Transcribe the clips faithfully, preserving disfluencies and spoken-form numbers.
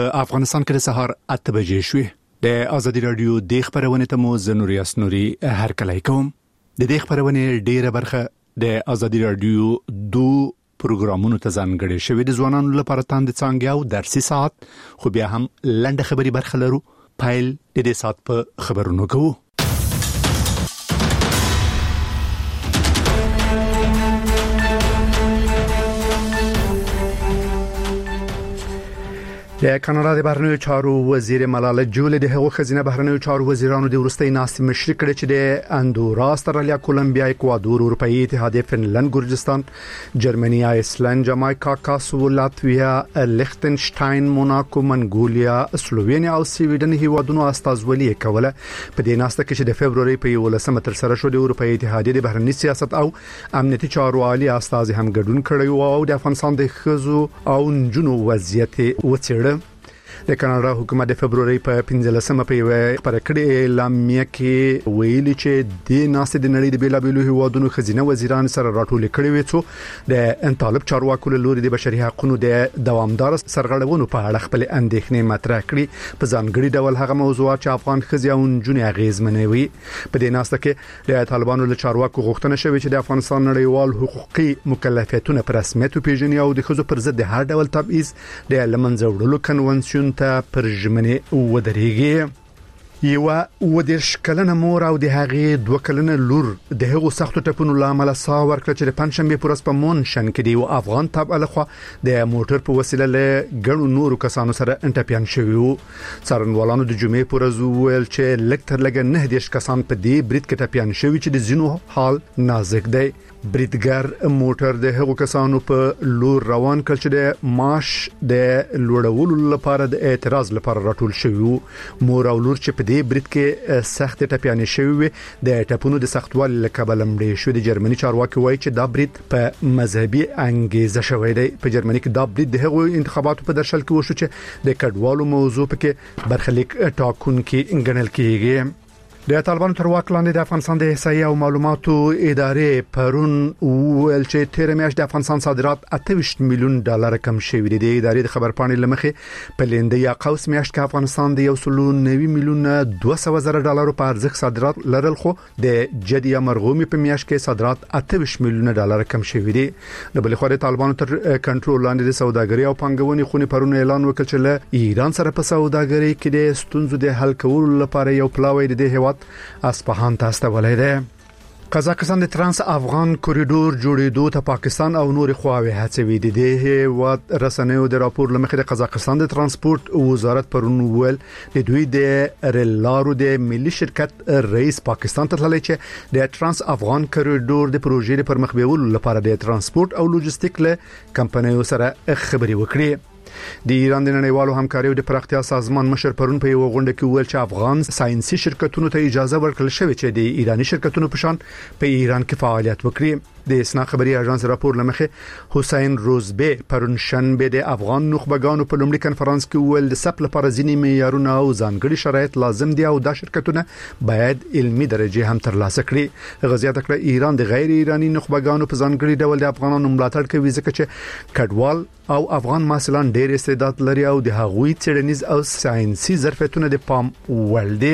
افغانستان کې د سهار اته بجې شوې. د ازادي رادیو د خبرونه ته مو زنوري اسنوري هر کله کوم. د دې خبرونه ډیره برخه د ازادي رادیو دو پروګرامونو ته ځانګړې شوې د ځوانانو لپاره تاند څنګه او درسي ساعت خو بیا هم لنډه خبري برخه لرو. پایل د دې ساعت په خبرونو کوو. د کاناډا د بهرنیو چارو وزیر ملاله جولي د هغو خزینه بهرنیو چارو وزیرانو د ورستۍ ناستې مشري کړې چې د اندورا، استرالیا، کولمبیا، اکوادور، اروپאי اتحادیه، فنلند، ګرجستان، جرمني، آیسلند، جامایکا، کاسو، لاتویا، لیختنشتاین، موناکو، منګولیا، سلووینیا او سویډن هیوادونو استازولي کوله. په دې ناسته کې چې د فبرवरी په یولسمه تر سره شو د اروپאי اتحادیه د بهرنی سیاست او امنیتي چارو عالی استاذ هم ګډون کړی او د افغانستان د خزو او نجونو وضعیت وڅېړه. د کاناډا حکومت د فبرवरी په پنځلسمه په یو پرکړې اعلامیه کې ویلي چې د ناسې د نړۍ د بیلابېلو هیوادونو خزینه وزیران سره راټول کړي وي چې د انطالب چارواکو له لوري د بشري حقوقو د دوامدار سرغړونو په اړه خپل اندېښنې مطرح کړي. په ځانګړي ډول هغه موضوعات چې افغان خزي او نجونې اغیزمنوي. په دې ناسته کې د طالبانو له چارواکو غوښتنه شوې چې د افغانستان نړیوال حقوقي مکلفیتونه په رسمیت پیژني او د خزو پر ضد د هر ډول تبعیض د لمنځه وړلو کنونسیون ته پر ژمنې ودرېږي. یو ودیش کلنه مور او د هغې دوه کلنه لور د هغو سختو ټپونو لامل سا ورکړه چې د پنځشنبه پر ورځ په مونشن کې دی او افغان تابع لخوا د موټر په وسیله له ګڼو نورو کسانو سره انټپیان شوی وو. څارنوالانو د جمعې پر ورځ ویل چې لکټر لګ نه دیش کسان په دې برید کې ټپیان شوی چې د زینو حال نازک دی. بریدګر موټر د هغو کسانو په لور روان کړ چې د معاش د لوړولو لپاره د اعتراض لپاره راټول شوی وو. مور او لور چې په دې برید کې سخت ټپیانې شوی وي د ټپونو د سختوالي له کبله مړې شو. د جرمني چارواکي وایي چې دا برید په مذهبي انګیزه شوی دی. په جرمني کې دا برید د هغو انتخاباتو په درشل کې وشو چې د کډوالو موضوع پکې برخلیک ټاکونکي ګڼل کېږي. د طالبانو تر واک لاندې د افغانستان د احصایې او معلوماتو ادارې پرون ویل چې تیر میاشت د افغانستان صادرات اته ویشت میلیون ډالر کم شوي دي. د ادارې د خبرپاڼې لمخې په لنده یا قوس میاشت کې افغانستان د یو سل او نوي میلیون دوه سوه زره ډالر په ارزښت صادرات لرل خو د جدي مرغومي په میاشت کې صادرات اته ویشت میلیون ډالر کم شوي دي. د بل خو د طالبانو تر کنټرول لاندې د سوداګرۍ او پانګونې خونې پرون اعلان وکړ چې له ایران سره په سوداګرۍ کې د ستونزو د حل کولو لپاره یو پلاوی د هیواد اصفهان ته استولې ده. قزاقستان د ترانس افغان کوریډور جوړېدو ته پاکستان او نور خواوې هڅوي. د دې هیواد رسنیو د راپور لمخې د قزاقستان د ترانسپورت وزارت پرون ویل د دوی د ریلارو د ملي شرکت رئیس پاکستان ته تللی چې د ترانس افغان کوریډور د پروژې پر مخ بیولو لپاره د ترانسپورت او لوجستیک له کمپنیو سره خبري وکړي. د ایران د نړیوالو همکارۍ د پراختیا سازمان مشر پرون په یو غونډه کې ویل چې افغان ساينسي شرکتونو ته اجازه ورکړل شوې چې د ایرانی شرکتونو په شان په ایران کې فعالیت وکړي. د اسنا خبري اژانس راپور لمخې حسین روزبه پرون شنبه د افغان نخبگانو په لومړي کنفرانس کې ویل د سپ لپاره ځینې معیارونه او ځانګړي شرایط لازم دي او دا شرکتونه باید علمي درجه هم ترلاسه کړي. غزيات کړه ایران د غیر ایرانی نخبگانو په ځانګړي ډول د افغانانو ملاتړ کوي ځکه چې کډوال او افغان محصلان ډېر استعداد لري او د هغوی څېړنیز او ساينسي ظرفیتونه د پام وړ دي.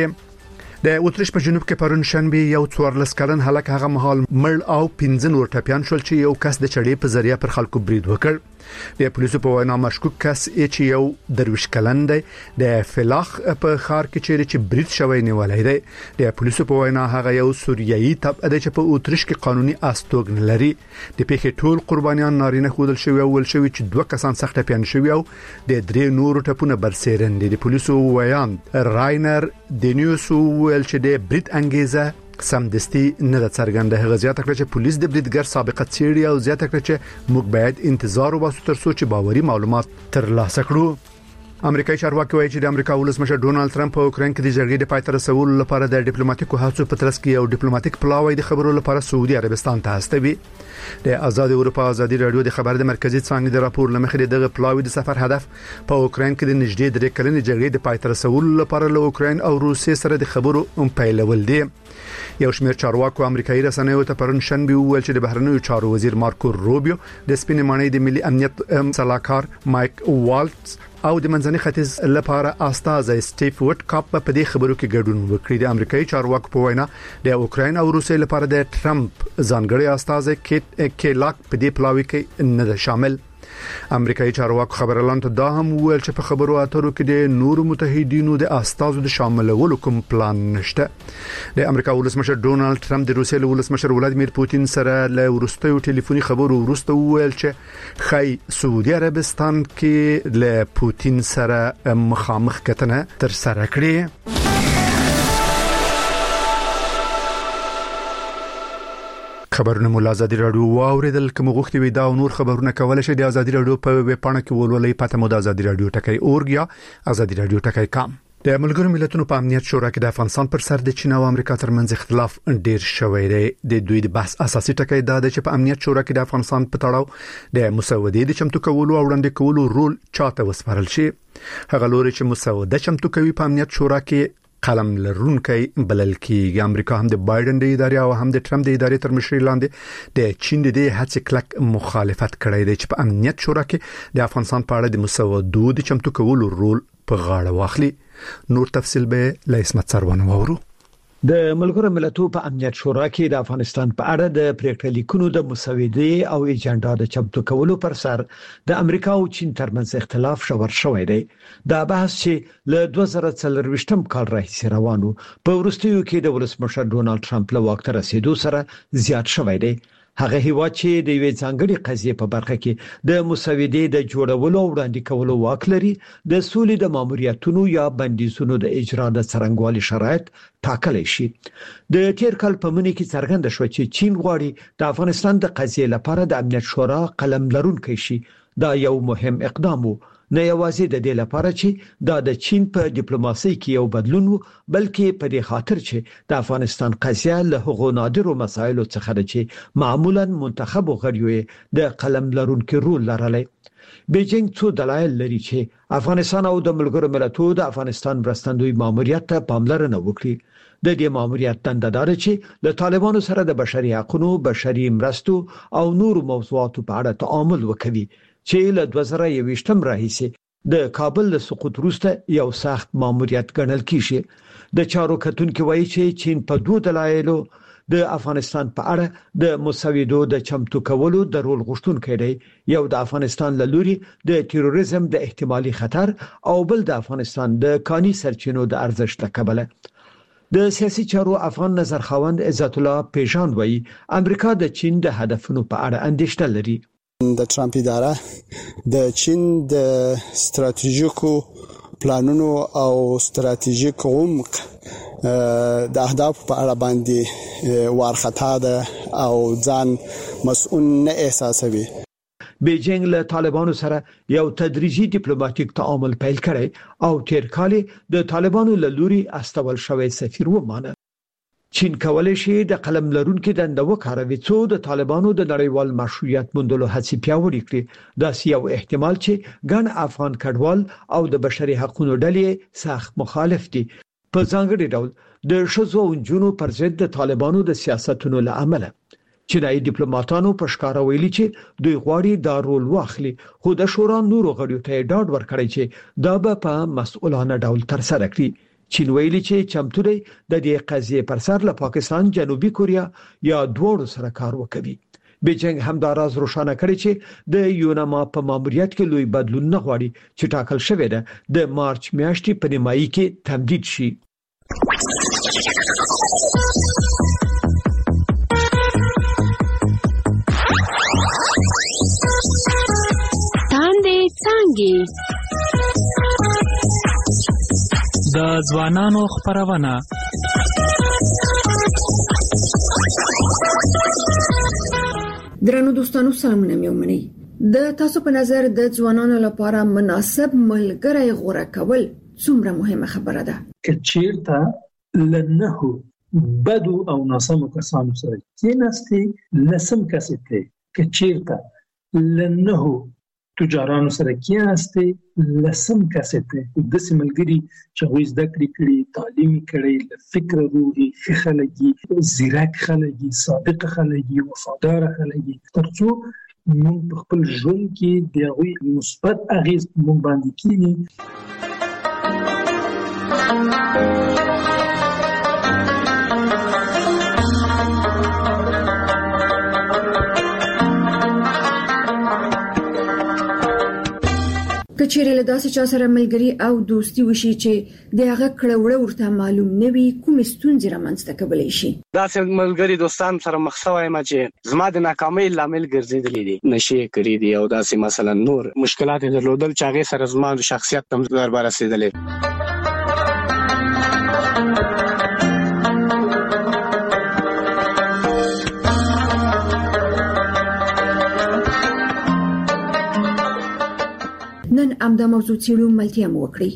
د اوتریش په جنوب کې پرون شنبه یو څوارلس کلن هلک هغه مهال مړ او پنځه نور ټپیان شول چې یو کس د چړې په ذریعہ پر خلکو برید وکړ. د پولیسو په وینا مشکوک کس چې یو درویش کلن دی د فلاخ په خار کې چیرې چې برید شوی نیولای دی. د پولیسو په وینا هغه یو سوریایي تبع دی چې په اوتریش کې قانوني استوګن لري. د پیښې ټول قربانیان نارینه خودل شوی او ول شوی چې دوه کسان سخت ټپیان شوی او د درې نورو ټپونه برسېرن دي. د پولیسو ویان راینر دینیوسو ویل چې د برید انګیزه سمدستي نه د څرګنده. هغه زیاته کړه چې پولیس د بریدګر سابقه څېړي او زیاته کړه چې موږ باید انتظار وباسو تر څو چې باوري معلومات ترلاسه کړو. امریکایي چارواکي وایي چې د امریکا ولسمشر ډونالد ټرمپ په اوکرين کې د جګړې د پای ته رسولو لپاره د ډیپلوماټیکو هڅو په ترڅ کې یو ډیپلوماټیک پلاوی د خبرو لپاره سعودي عربستان ته استوي. د آزاد اروپا ازادي رادیو د خبر د مرکزی څانګې د راپور لمخې دغه پلاوی د سفر هدف په اوکرين کې د نږدې درې کلنې جګړې د پای ته رسولو لپاره له اوکرين او روسیې سره د خبرو ام پیلول دي. یو شمېر چارواکو امریکایي رسنیو ته پرون شنبه ویل چې د بهرنیو چارو وزیر مارکو روبیو د سپینې ماڼۍ د ملي امنیت صلاحکار مایک والټس او د منځني ختیځ لپاره استاد سټیف وټ کاپ په دې خبرو کې ګډون وکړي. د امریکایي چارواکو په وینا د اوکراین او روسیې لپاره د ټرمپ ځانګړي استاد کیټ کېلاک په دې پلاوي کې نه شامل. امریکایي چارواکو خبرلان ته دا هم ویل چې په خبرو اترو کې د نورو متحدینو د استازو د شاملولو کوم پلان نشته. د امریکا ولسمشر ډونالد ټرمپ د روسیې ولسمشر ولادیمیر پوتین سره له ورستیو ټلیفوني خبرو ورسته ویل چې خای سعودي عربستان کې له پوتین سره مخامخ کتنه تر سره کړې. خبرونه مولا ازادي رادیو واوریدل. کوم غوښتي وي دا او نور خبرونه کول شي د ازادي رادیو په ویب پاڼه کې ولولې. پته مو د ازادي رادیو ټکی اورګیا ازادي رادیو ټکی کام. د ملګرو ملتونو په امنیت شورا کې د افغانستان پر سر د چین او امریکا ترمنځ اختلاف ډیر شوی دی. د دوی د بحث اساسي ټکی دا دی چې په امنیت شورا کې د افغانستان په تړاو د مسودې د چمتو کولو او وړاندې کولو رول چاته وسپارل شي. هغه لوري چې مسوده چمتو کوي په امنیت شورا کې قلم لرونکي بلل کېږي. امریکا هم د بایدن د ادارې او هم د ټرمپ د ادارې تر مشرۍ لاندې د چین د هڅې کلک مخالفت کړی دی چې په امنیت شورا کې د افغانستان په اړه د مسودو د چمتو کولو رول په غاړه واخلي. نور تفصیل به له اسمت سروان وورو. د ملګرو ملتونو په امنیت شورا کې د افغانستان په اړه د پریکړه لیکونو د مسودې او ایجنډا د چمتو کولو پر سر د امریکا او چین ترمنځ اختلاف شور شوی دی. دا بحث چې له دوه زره څلرويشتم کال راهیسې روانو په ورستیو کې د ولسمشر ډونالد ټرمپ له واک ته رسیدو سره زیات شوی دی. هغه هیوا چې د یوې ځانګړي قضیې په برخه کې د مسودې د جوړولو او وړاندې کولو واک لري د سولې د ماموریتونو یا بندیزونو د اجرا د څرنګوالي شرایط ټاکلی شي. د تیر کال په منځ کې څرګنده شو چې چین غواړي د افغانستان د قضیې لپاره د امنیت شورا قلم لرونکي شي. دا یو مهم اقدام وو، نه یوازې د دې لپاره چې دا د چین په ډیپلوماسي کې یو بدلون وو، بلکې په دې خاطر چې د افغانستان قضیه له هغو نادرو مسایلو څخه ده چې معمولا منتخب غړیو د قلم لرونکي رول لرلی. بیجینګ څو دلایل لري چې افغانستان او د ملګرو ملتونو د افغانستان مرستندوی ماموریت ته پاملرنه وکړي. د دې ماموریت دنده دا ده چې له طالبانو سره د بشري حقوقو، بشري مرستو او نورو موضوعاتو په اړه تعامل وکړي چې له دوه زره یوویشتم راهیسې د کابل له سقوط وروسته یو سخت ماموریت ګڼل کیږي. د چارو کتونکو وایي چې چین په دوه دلایلو د افغانستان په اړه د مسودو د چمتو کولو د رول غوښتونکي دی. یو د افغانستان له لوري د تروریزم د احتمالي خطر او بل د افغانستان د کاني سرچینو د ارزښت له کبله. د سیاسي چارو افغان نظرخواند عزت الله پیژان وایي امریکا د چین د هدفونو په اړه اندېښنه لري. د ټرمپ اداره د چین د ستراتیژیکو پلانونو او ستراتیژیک عمق د اهداف په اړه باندې وارخطا ده او ځان مسؤل نه احساسوي. بیجینګ له طالبانو سره یو تدریجي ډیپلوماټیک تعامل پیل کړي او تیر کال د طالبانو له لوري استول شوی سفیر ومانه. چین کولای شي د قلم لرونکو دنده وکاروي څو د طالبانو د نړیوال مشروعیت موندلو هڅې پیاوړې کړي. دا یو احتمال چې ګڼ افغان کډوال او د بشري حقوقو ډلې سخت مخالف دي. په ځانګړي ډول د شذو او جنونو پر ضد د طالبانو د سیاستونو له امله چینایي ډیپلوماټانو په ښکارا ویلي چې دوی غواړي دا رول واخلي، خو د شورا نورو غړیو ته ډاډ ورکړي چې دا به په مسؤلانه ډول تر سره کړي. چین ویلي چې چمتو دی د دې قضیې پر سر له پاکستان، جنوبي کوریا یا دوړو سره کار وکړي. بیجینګ هم دا راز روښانه کړی چې د یوناما په ماموریت کې لوی بدلون نه غواړي چې ټاکل شوی دی د مارچ میاشتې په نیمایي کې تمدید شي. تاندې څنګه د ځوانانو خبرونه درنو دوستانو سلامونه میومني. د تاسو په نظر د ځوانانو لپاره مناسب ملګری غوړه کول څومره مهمه خبره ده؟ کچیرته لنهو بدو او ناسمو کسانو سره کېناستي لسم کسته کچیرته لنهو تجارانو سره کېناستي لسم کسته د سیملګری چې وې زده کړې کړي، تعلیم کړي، فکر روحي خلګي، زیرک خلګي، صادق خلګي، وفادار خلګي، ترڅو موږ په خپل ژوند کې د هغوی مثبت اغیز موږ باندې کیږي. کچېرې له داسې چا سره ملګری او دوستي وشي چې د هغه کړهوړه ورته معلوم نه وي، کوم ستونزې رامنځته کولی شي؟ داسې ملګری دوستان سره مخ شوی یم چې زما د ناکامۍ لامل ګرځېدلی دي، نشې کړي دي او داسې مثلا نور مشکلات یې درلودل چې هغې سره زما د شخصیت ته ضربه رسېدلې. نن امدا موضوع څېړو، ملتیا مو وکړئ.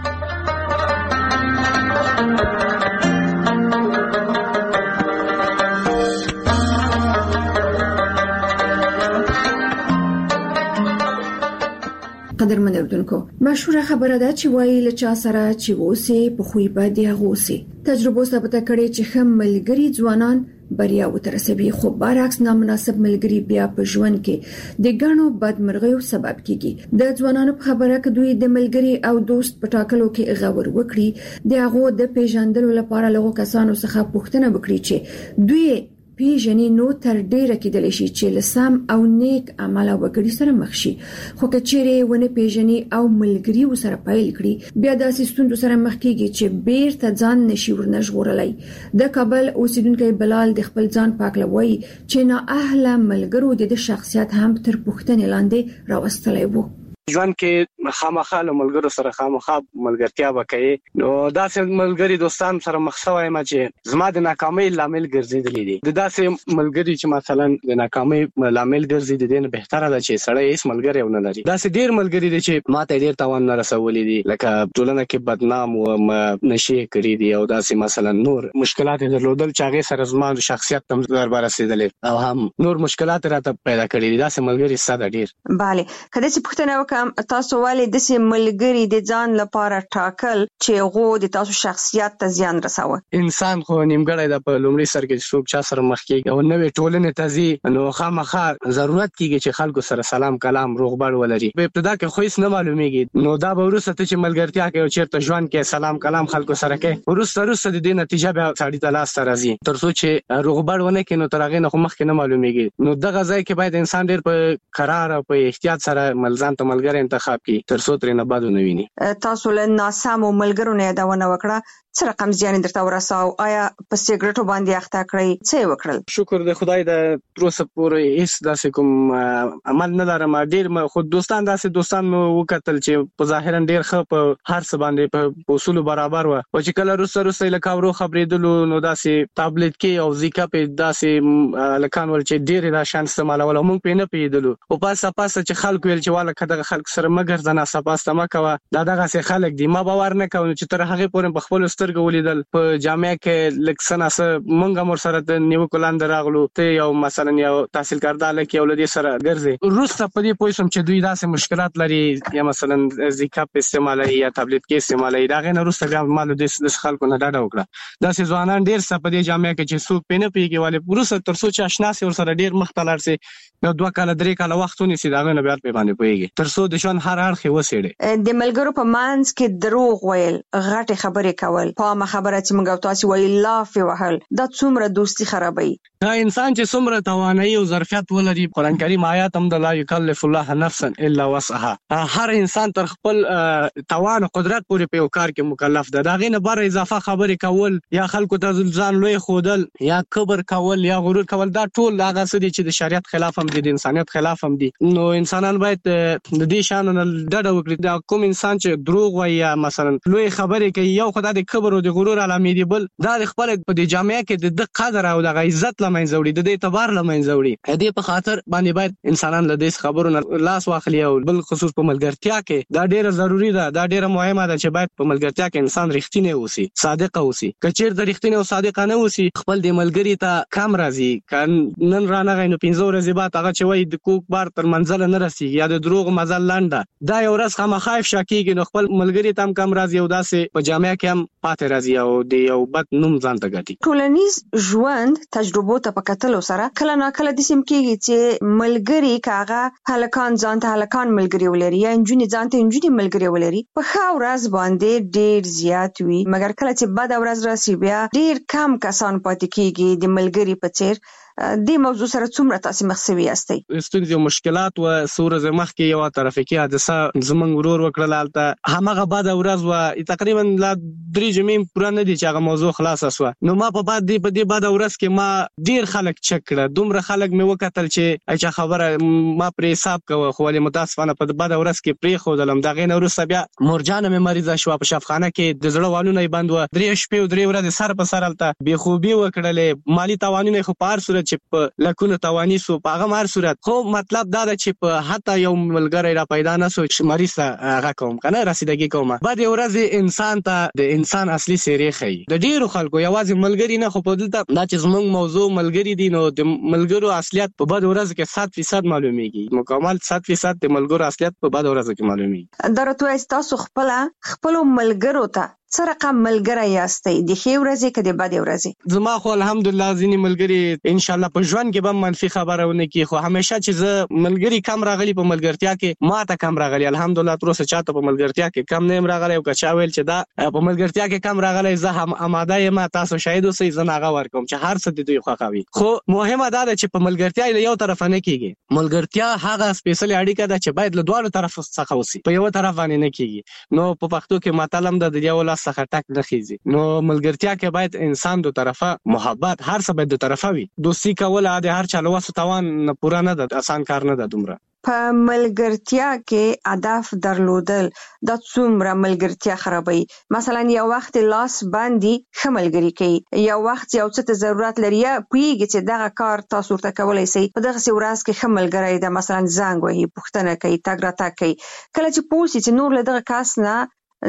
قدرمن اردوونکو، مشهوره خبره ده چې وایي له چا سره چې اوسې په خوی به دی غوسې. تجربه ثابته کړې چې ښه ملګري ځوانان بریا وترسوي، خو برعکس نامناسب ملګري بیا په ژوند کې د ګڼو بدمرغیو سبب کیږي. د ځوانانو په خبره کې دوی د ملګري او دوست په ټاکلو کې غور وکړي، د هغه د پیژندلو لپاره لغو کسانو څخه پوښتنه وکړي چې دوی پیژنې نو تر ډیره کېدلی شي چې لسم او نیک عمل وکړي سره مخ شي. خو کچېرې ونه پیژنې او ملګری وسره پیل کړي، بیا داسې ستونزو سره مخ کیږي چې بیرته ځان نشي ورنژغورلی. د کابل اوسیدونکو بلال د خپل ځان پاکلوي چې نه اهله ملګرو د شخصیت هم تر پوښتنې لاندې راوستلی وو. ژوند کې خامخا له ملګرو سره خامخا ملګرتیا وکړي، نو داسې ملګری دوستان سره مخ شوی یم چې زما د ناکامۍ لامل ګرځېدلی دي. د داسې ملګري چې مثلا د ناکامۍ لامل ګرځي، د دې نه بهتره ده چې سړی هیڅ ملګری ونه لري. داسې ډېر ملګري دي چې ماته ډېر تاوان نه رسولی دي، لکه ټولنه کې بدنام و نشې کړي دي او داسې مثلا نور مشکلات یې درلودل چې هغې سره زما د شخصیت ته ضربه رسېدلې او هم نور مشکلات راته پیدا کړي دي. داسې ملګري سته ده ډېر. بله، که داسې پوښتنه وکړم تاسو ولې داسې ملګري د ځان لپاره ټاکل چې هغه د تاسو شخصیت ته زیان رسوي؟ انسان خو نیمګړی ده، په لومړي سر کې څوک چا سره مخ کېږي او نوې ټولنې ته ځي، نو خامخا ضرورت کېږي چې خلکو سره سلام کلام روغبړ ولري. په ابتدا کې خو هیڅ نه معلومیږي، نو دا به وروسته ته چې ملګرتیا کوي او چېرته ژوند کې سلام کلام خلکو سره کوي، وروسته وروسته د دې نتیجه بیا سړي ته لاسته راځي. تر څو چې روغبړ ونه کړي نو تر هغې نه خو مخکې نه معلومیږي. نو دغه ځای کې باید انسان ډېر په قرار او په احتیاط سره ځان ته ملګری انتخاب کړي تر څو ترې نه بد ونه ویني. تاسو له ناسمو ملګرو نه یادونه وکړه، څه رقم زیان درته ورساو؟ آیا په سیګریټو باندې اخته کړی؟ څه وکړل؟ شکر د خدای د تر اوسه پورې هیڅ داسې کوم عمل نه لرم. ډېر خو دوستان داسې دوستان مو وکتل چې په ظاهرا ډېر ښه په هر څه باندې په اصولو برابر وه، او چې کله وروسته وروسته یې له کاورو خبرېدلو نو داسې تابلیت کې او زیکا پې داسې هلکان ول چې ډېرې دا شیان استعمالول او موږ پې نه پوهېدلو. او پاسه پاسه چې خلکو ویل چې واله که دغه خلکو سره مه ګرځه، ناسته پاسته مه کوه، دا دغسې خلک دي. ما باور نه کوم چې تر هغې پورې په خپلو سترګو ولیدل په جامعه کې لږ څه ناڅه موږ هم ورسره د نیوکو لاندې راغلو، ته یو مثلا یو تحصیل کرده هلک یې او له دې سره ګرځې. وروسته په دې پوه شوم چې دوی داسې مشکلات لري، یا مثلا زیکاپ استعمالوي یا تابلیت کې استعمالوي. د هغې نه وروسته بیا ما له دې خلکو نه ډډه وکړه. داسې ځوانان ډېر شته په دې جامعه کې چې څوک پرې نه پوهېږي، ولې وروسته تر څو چې اشنا سي ورسره ډېر مخ ته لاړ سي، یو دوه کاله درې کاله وخت ونیسي، د هغې نه بیا پرې باندې پوهېږي تر څو د ژوند هر اړخ یې وڅېړي. د ملګرو په منځ کې دروغ ویل، غټې خبرې کول، په عامه خبره چې موږ او تاسو وایي لافې وهل، دا څومره دوستي خرابوي؟ دا انسان چې څومره توانایي او ظرفیت ولري، قرآن کریم آیات هم د لا یکلف الله نفسا الا وسعها، هر انسان تر خپل توان او قدرت پورې په یو کار کې مکلف ده. د هغې نه بره اضافه خبرې کول یا خلکو ته ځان لوی ښودل یا کبر کول یا غرور کول، دا ټول هغه څه دي چې د شریعت خلاف هم دي، د انسانیت خلاف هم دي. نو انسانان باید د دې شیانو نه ډډه وکړي. دا کوم انسان چې دروغ وایي یا مثلا لوی خبرې کوي، یو خو دا د کبر او د غرور علامې دي، بل دا د خپل په دې جامعه کې د ده قدر او دغه عزت له منځه وړي، د دې اعتبار له منځه وړي. د دې په خاطر باندې باید انسانان له دې خبرو نه لاس واخلي. او بل خصوص په ملګرتیا کې دا ډېره ضروري ده، دا ډېره مهمه ده چې باید په ملګرتیا کې انسان رښتینی اوسي، صادقه اوسي. که چېرته رښتینی او صادقه نه اوسي، خپل د ملګري ته کم راځي. که نن رانغی نو پنځه ورځې بعد هغه چې وایي د کوک بار تر منزله نه رسېږي یا د دروغو مزل لنډه، دا یو ورځ خامخا افشا کېږي، نو خپل ملګري ته هم کم راځي او داسې په جامعه کې هم پاتې راځي او د یو بد نوم ځان ته ګټي. ټولنیز ژوند تجربو ته په کتلو سره کله نا کله د سیم کېږي چې ملګری کاغه هلکان ځان ته هلکان ملګری ولري یا انجونې ځان ته انجونې ملګری ولري په ښه ورځ باندې ډېر زیات وي، مګر کله چې بد ورځ راسي بیا ډېر کم کسان پاتې کېږي د ملګری په څیر. د موضوع سره څومره تاسو مخ شوي یاستئ؟ ستونزې او مشکلات و سورې مخکې یو ترافیکي حادثه زمونږ ورور وکړل، هلته همغه بد ورځ و تقریبا لا درې جمعې پوره نه دي چې هغه موضوع خلاصه شوه. نو ما په بعد دی په دې بد ورځ کې ما ډېر خلک چک کړه، دومره خلک مې وکتل چې اچھا خبره ما پرې حساب کوه، خو ولې متاسفانه په بد ورځ کې پرېښودلم. د هغې نه وروسته بیا مورجانه مې مریضه شوه په شفاخانه کې، د زړه والونه یې بند وه، درې شپې او درې ورځې سر په سر هلته بېخوبي وکړلې، مالي تاوانونه یې خو په هر صورت چې په لکونو توانی سو په هغه هر صورت. خو مطلب دا ده چې په حتی یو ملګری را پیدا نه سو چې مریض ته هغه کوم کنه رسیدګي کومه. بعد ورځ انسان ته د انسان اصلي څېرې ښیي. د ډېرو خلکو یوازې ملګري نه، خو په دلته دا چې زموږ موضوع ملګري دي، نو د ملګرو اصلیت په بد ورځ کې صد فیصد معلومیږي، مکمل صد فیصد د ملګرو اصلیت په بد ورځ کې معلومیږي. دا راته تاسو خپل خپل ملګرو ته څه رقم ملګری یاستئ، د ښې ورځې که د بدې ورځې؟ زما خو الحمدلله ځینې ملګري انشاءالله په ژوند کې به منفي خبره ونه کړي، خو همیشه چې زه ملګري کم راغلي په ملګرتیا کې ما ته کم راغلي، الحمدلله تر اوسه چاته په ملګرتیا کې کم نه یم راغلی. او که چا ویل چې دا په ملګرتیا کې کم راغلی، زه هم آماده یم، تاسو شاهد اوسئ، زه هغه ورکوم چې هر څه د دوی خوښوي. خو مهمه دا ده چې په ملګرتیا له یو طرفه نه کېږي. ملګرتیا هغه سپیشلي اړیکه ده چې باید له دواړو طرفو څخه وسي، په یوه طرف باندې نه کېږي. نو په پښتو کې متل هم ده د یو لاس څخه ټک نه خیږي. نو ملګرتیا کې باید انسان دو طرفه محبت، هر څه باید دو طرفه وي. دوستي کول د هر چا له وسو توان پوره نه ده، آسان کار نه ده دومره. په ملګرتیا کې هدف درلودل دا څومره ملګرتیا خرابوي؟ مثلا یو وخت لاس باندې ښه ملګري کوي، یو وخت یو څه ته ضرورت لري، یا پوهېږي چې دغه کار تاسو ورته کولی شئ، په دغسې ورځ کې ښه ملګری ده، مثلا زنګ وهي، پوښتنه کوي، تګ راتګ کوي. کله چې پوه شي چې نور له دغه کس نه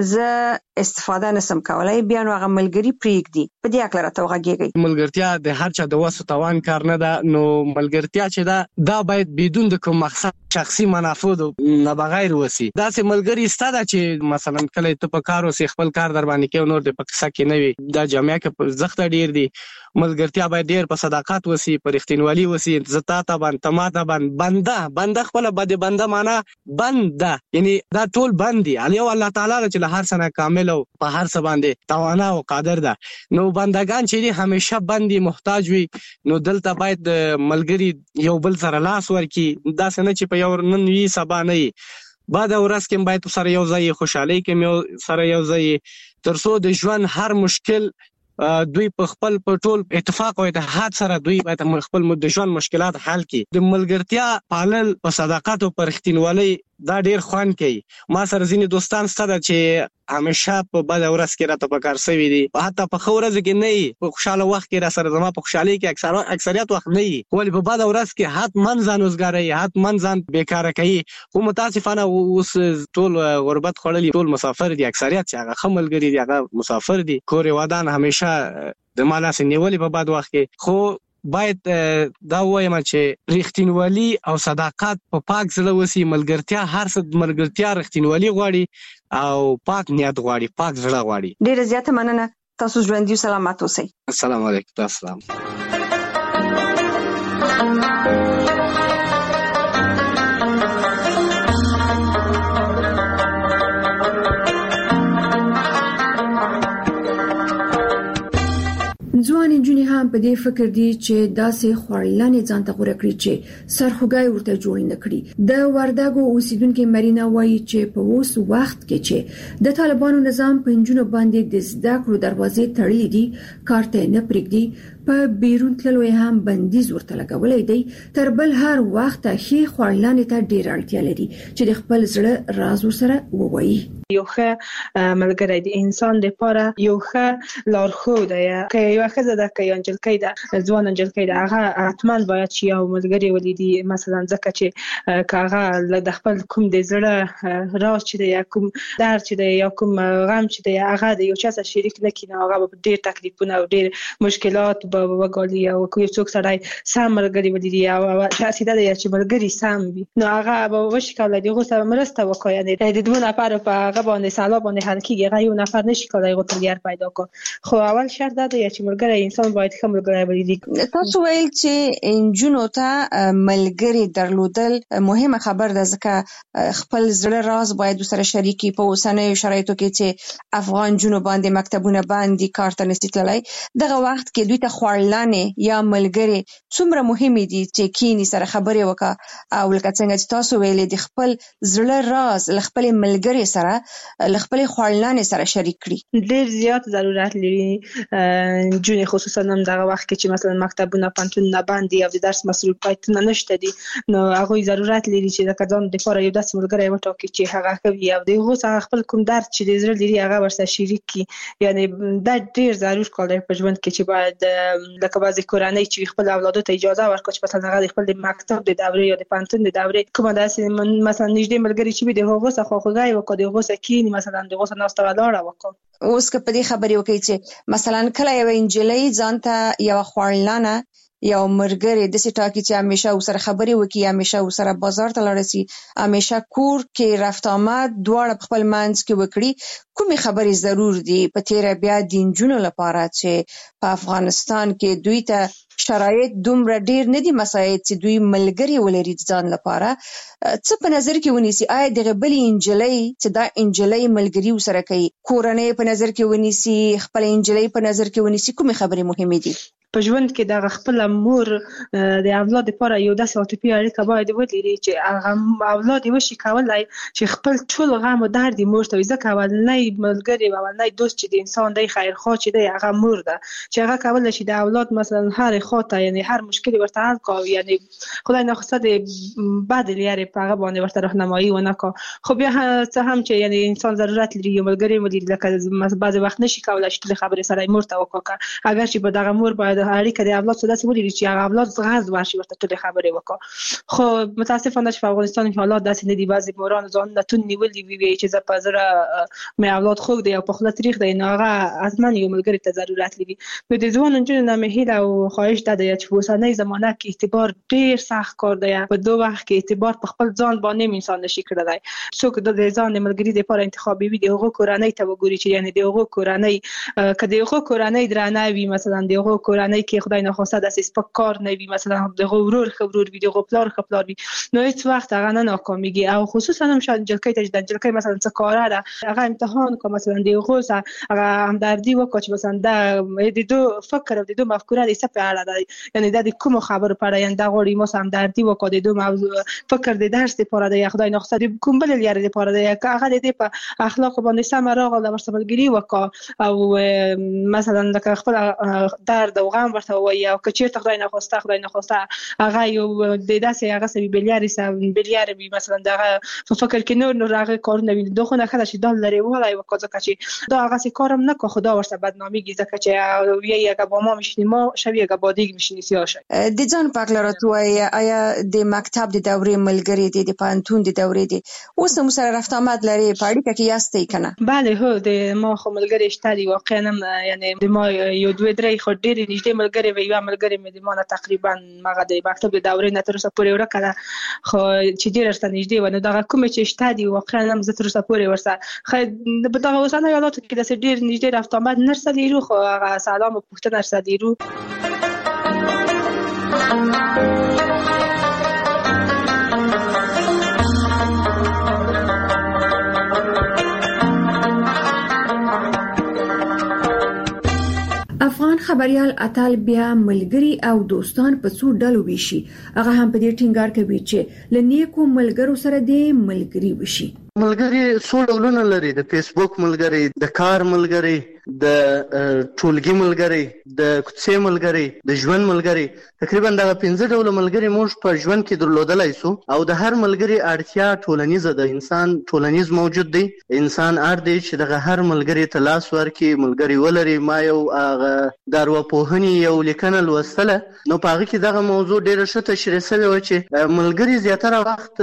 زه استفاده نسم کولای، بیا نو هغه ملګري پرېږدي. په دې هکله راته وغږېږئ. ملګرتیا د هر چا د وسو توان کار نه ده. نو ملګرتیا چې ده دا باید بدون د کوم مقصد شخصي منافع نه بغیر وسی. داسې ملګري ستا ده چې مثلا کله ته په کار اوسې، خپل کار در باندې کوي، نور د په قصه کې نه وي. دا جامعه کې زښته ډېر دي. ملګرتیا باید ډېر په صداقت وسی، په رښتینولي وسی. زه تا ته باندې، ته ما ته باندې، بنده بنده خپله بد بنده معنا بنده، یعنی دا ټول بند دي. یو الله تعالی چې له هر څه نه کامل او په هر څه باندې توانا او قادر ده. نو بندگان چې دي همیشه بندي محتاج وي. نو دلته باید ملګري یو بل سره لاس ورکړي، داسې نه چې په یو نن وي سبا نه وي. بعد ورځ کې باید سره یو ځای، خوشحالۍ کې سره یو ځای، تر څو د ژوند هر مشکل دوی په خپل په ټول اتفاق او اتحاد سره دوی باید خپل د ژوند مشکلات حل کړي. د ملګرتیا پالل په صداقت او په رښتینولۍ دا ډېر خوند کوي. ما سره ځینې دوستان شته ده چې همیشه په بده ورځ کې راته په کار شوي دي، حتی په ښه ورځ کې نه وي، په خوشحاله وخت کې را سره زما په خوشحالۍ کې اکثریت وخت نه وي، ولې په بده ورځ کې حتما ځان وزګاروي، حتما ځان بیکاره کوي. خو متاسفانه اوس ټول غربت خوړلي، ټول مسافر دي، اکثریت چې هغه ښه ملګري دي هغه مسافر دي. کور یې ودان همیشه د ما لاسې نیولي په بد وخت کې. خو باید دا وایم چې رښتینولي او صداقت په پاک زړه وسی. ملګرتیا هر څه، ملګرتیا رښتینولي غواړي او پاک نیت غواړي، پاک زړه غواړي. ډیره زیاته مننه. تاسو ژوندي او سلامت اوسئ. السلام علیکم. السلام. ځوان نجونې هم په دې فکر دي چې داسې خورلانې ځان ته غوره کړي چې سرخوږی ورته جوړ نه کړي. د وردګو اوسیدونکو مرینا وایي چې په اوس وخت کې چې د طالبانو نظام په نجونو باندې د زده کړو دروازې تړلې دي، کار ته نه پرېږدي، په بیرون تللو هم بندیز ورته لګولې دی. تر بل هر وخت ښې خورلانې ته ډېر اړتیا لري چې د خپل زړه راز ورسره ووایي. یو ښه ملګری د انسان لپاره یو ښه لارښود دی. که یو ښځه د که یو انجلکۍ د ځوان انجلکۍ د هغه اتمن باید چې یو ملګری ولیدي مثلا ځکه چې کاغه د خپل کوم د زړه راز چې د کوم درد چې د یا کوم غم چې د هغه د یو چا سره شریک نکړي نو هغه به ډیر تکلیفونه او ډیر مشکلات به وګالي او کوم څوک سره سم ملګری ولیدي او شاسې د چې ملګری سم وي نو هغه به وشي کولای دی غوسه مرسته وکړي یعنی د دوه نفر په هغه باندې سالا باندې حل کیږي هغه یو نفر نشي کولای غوتلګر پیدا کړي خو اول شرط دا دی چې ملګری انسان باید ښه ملګری ولیدي. تاسو ویل چې انجونو ته ملګری درلودل مهمه خبر ده ځکه خپل زړه راز باید سره شریکي په اوسنیو شرایطو کې چې افغان جنوب باندې مکتبونه باندې کار ته نشي تللی دغه وخت کې دوی ته خورلانې یا ملګری څومره مهم دي چې کینی سره خبرې وکړه او لکه څنګه چې تاسو ویلې د خپل زړه راز ل خپل ملګری سره ل خپل خورلانې سره شریک کړي. ډېر زیات ضرورت لري جون خصوصا هم دغه وخت کې چې مثلا مکتبونه پانتونونه باندې او د درس مصروفیتونه نشته دي نو هغه ضرورت لري چې د کډان د فار یو داسې ملګری وټاکي چې هغه کوي او د هغه خپل کوم درد چې د زړه لري هغه ورسره شریک کړي یعنی دا ډېر ضروري کار دی په ژوند کې چې باید لکه بعضی کورنۍ چې خپل اولادو ته اجازه ورکړي چې مثلا هغه خپل د مکتب د دورې یا د پانتون د دورې کومه داسې مثلا نږدې ملګری چې به د هغه څخه خواخوږي وکړي د هغه څخه کینی مثلا د هغه څخه ناسته ولاړه وکړي. اوس که په دې خبرې وکړي چې مثلا کله یو انجلۍ ځان ته یو خورلانه یو مرګري د سټاکی چې همیشه وسره خبرې وکي همیشه وسره بازار ته لاړ شي همیشه کور کې رفت آمد دواړه خپل منځ کې وکړي کومې خبرې ضرور دي په تیر بیا د انجونو لپاره چې په افغانستان کې دوی ته شرایط دومره ډیر نه دي مساعد چې دوی ملګری ولري ځان لپاره څه په نظر کې ونیسي آیا د غبلی انجلۍ چې دا انجلۍ ملګری وسره کوي کورنۍ په نظر کې ونیسي خپل انجلۍ په نظر کې ونیسي کومې خبرې مهمه دي په ژوند کې د خپل مور د اولاد لپاره یو داسې عاطفي اړیکه باید ولري چې هغه اولاد یې وشي کولای چې خپل ټول غم او درد مور ته ځکه اولنۍ ملګری او اولنۍ دوست چې د انسان دی خیرخواه چې دی هغه مور ده چې هغه کولای شي د اولاد مثلا هر خاطر یعنی هر مشکل ورته حل کوي یعنی خدای نخواسته د بد لري په هغه باندې ورته راهنمایي ونه کوي خو بیا څه هم چې یعنی انسان ضرورت لري یو ملګری ولري لکه بعض وخت نشي کولای چې ټول خبرې سره مور ته وکړي اگر چې په دغه مور باید اړیکه د اولاد سره داسې ولري چې هغه اولاد غرض ورشي ورته ټول خبرې وکړي خو متاسفانه چې په افغانستان کې حالات داسې نه دي بعضی موران ځان نتون نیولي وي چې زه په زړه مې اولاد خوږ دی او په خپل تاریخ دی نو هغه حتما یو ملګری ته ضرورت لري نو د ځوان نجونو نه مهیله او خواهش ده چې په اوسنۍ زمانه کې اعتبار ډیر سخت کار دی په دوه وخت کې اعتبار په خپل ځان باندې انسان نشي کړی څوک د ځان ملګری لپاره انتخابي وي دغه کورنۍ ته وګوري چې یعنی دغه کورنۍ کله دغه کورنۍ درانه وي مثلا دغه کورنۍ کې خدای نه خواسته داسې سپک کار نه وي مثلا دغه ورور خبرور وي دغه پلار خپلار وي نو هیڅ وخت هغه نه ناکامیږي او خصوصا هم شاید جلکې ته د جلکې مثلا څه کار ده هغه امتحان کوم مثلا دغه هغه همدردی وکړي چې مثلا د دو فکر او د دو مفکوره د څه په اړه ده یعنی د کوم خبرو په اړه یعنی د غوړي مو همدردی وکړي د دو موضوع فکر د درس لپاره د خدای نه خواسته کوم بل لري لپاره د هغه د په اخلاق باندې سم راغله ورسملګری وکړه او مثلا د خپل درد او غم ورته وایي او کچیر ته خدای نه خواسته خدای نه خواسته هغه یو د داسې هغه سوي بلیاري سم بلیاري به مثلا دغه فکر کې نور نور هغه کار نه ویل دغه نه خدای چې دال لري ولای وکړه چې دا هغه سي کارم نه کو خدا ورته بدنامي ځکه چې وی یګه با ما میشنی ما شوی یګه با دیګ میشنی سیاشه د ځان پاک لراتو آیا د مکتب د دورې ملګری دي د پانتون د دورې دي اوس هم سره رفت آمد لري پاړی کې یاستئ کنه بله هو د ما خو ملګری شته دی واقعا یعنی د ما یو دوه درې خو ډېر نږدې ملګری وي یو ملګری مې د ما تقریبا مغه د مکتب د دورې نه تر اوسه پورې ورکړه خو چې ډېر ورته نږدې و نو دغه کوم چې شته دی واقعا هم زه تر اوسه پورې ورسره خو په دغه اوسنۍ حالاتو کې داسې ډېر نږدې رفت آمد نرسه دیرو خو هغه سلام او پوښتنه نرسه دیرو افغان خبريال اتل بیا ملګری او دوستان په څو ډلو ویشي هغه هم په دې ټینګار کوي چې لنیکو ملګرو سره دې ملګری وشي ملګری څو ډولونه لري د فیسبوک ملګری د کار ملګری د ټولګي ملګری، د کوڅې ملګری، د ژوند ملګری، تقریبا دا پنځه ډول ملګری موږ په ژوند کې درلودلای سو. او د هر ملګری اړتیا ټولنیزه ده. انسان ټولنیز موجود دی. انسان اړ دی چې دغه هر ملګری ته لاس ورکړي، ملګری ولري. ما یو هغه د ارواپوهنې یو لیکنه لوستله، نو په هغه کې دغه موضوع ډیره ښه تشریح شوې وه چې ملګري زیاتره وخت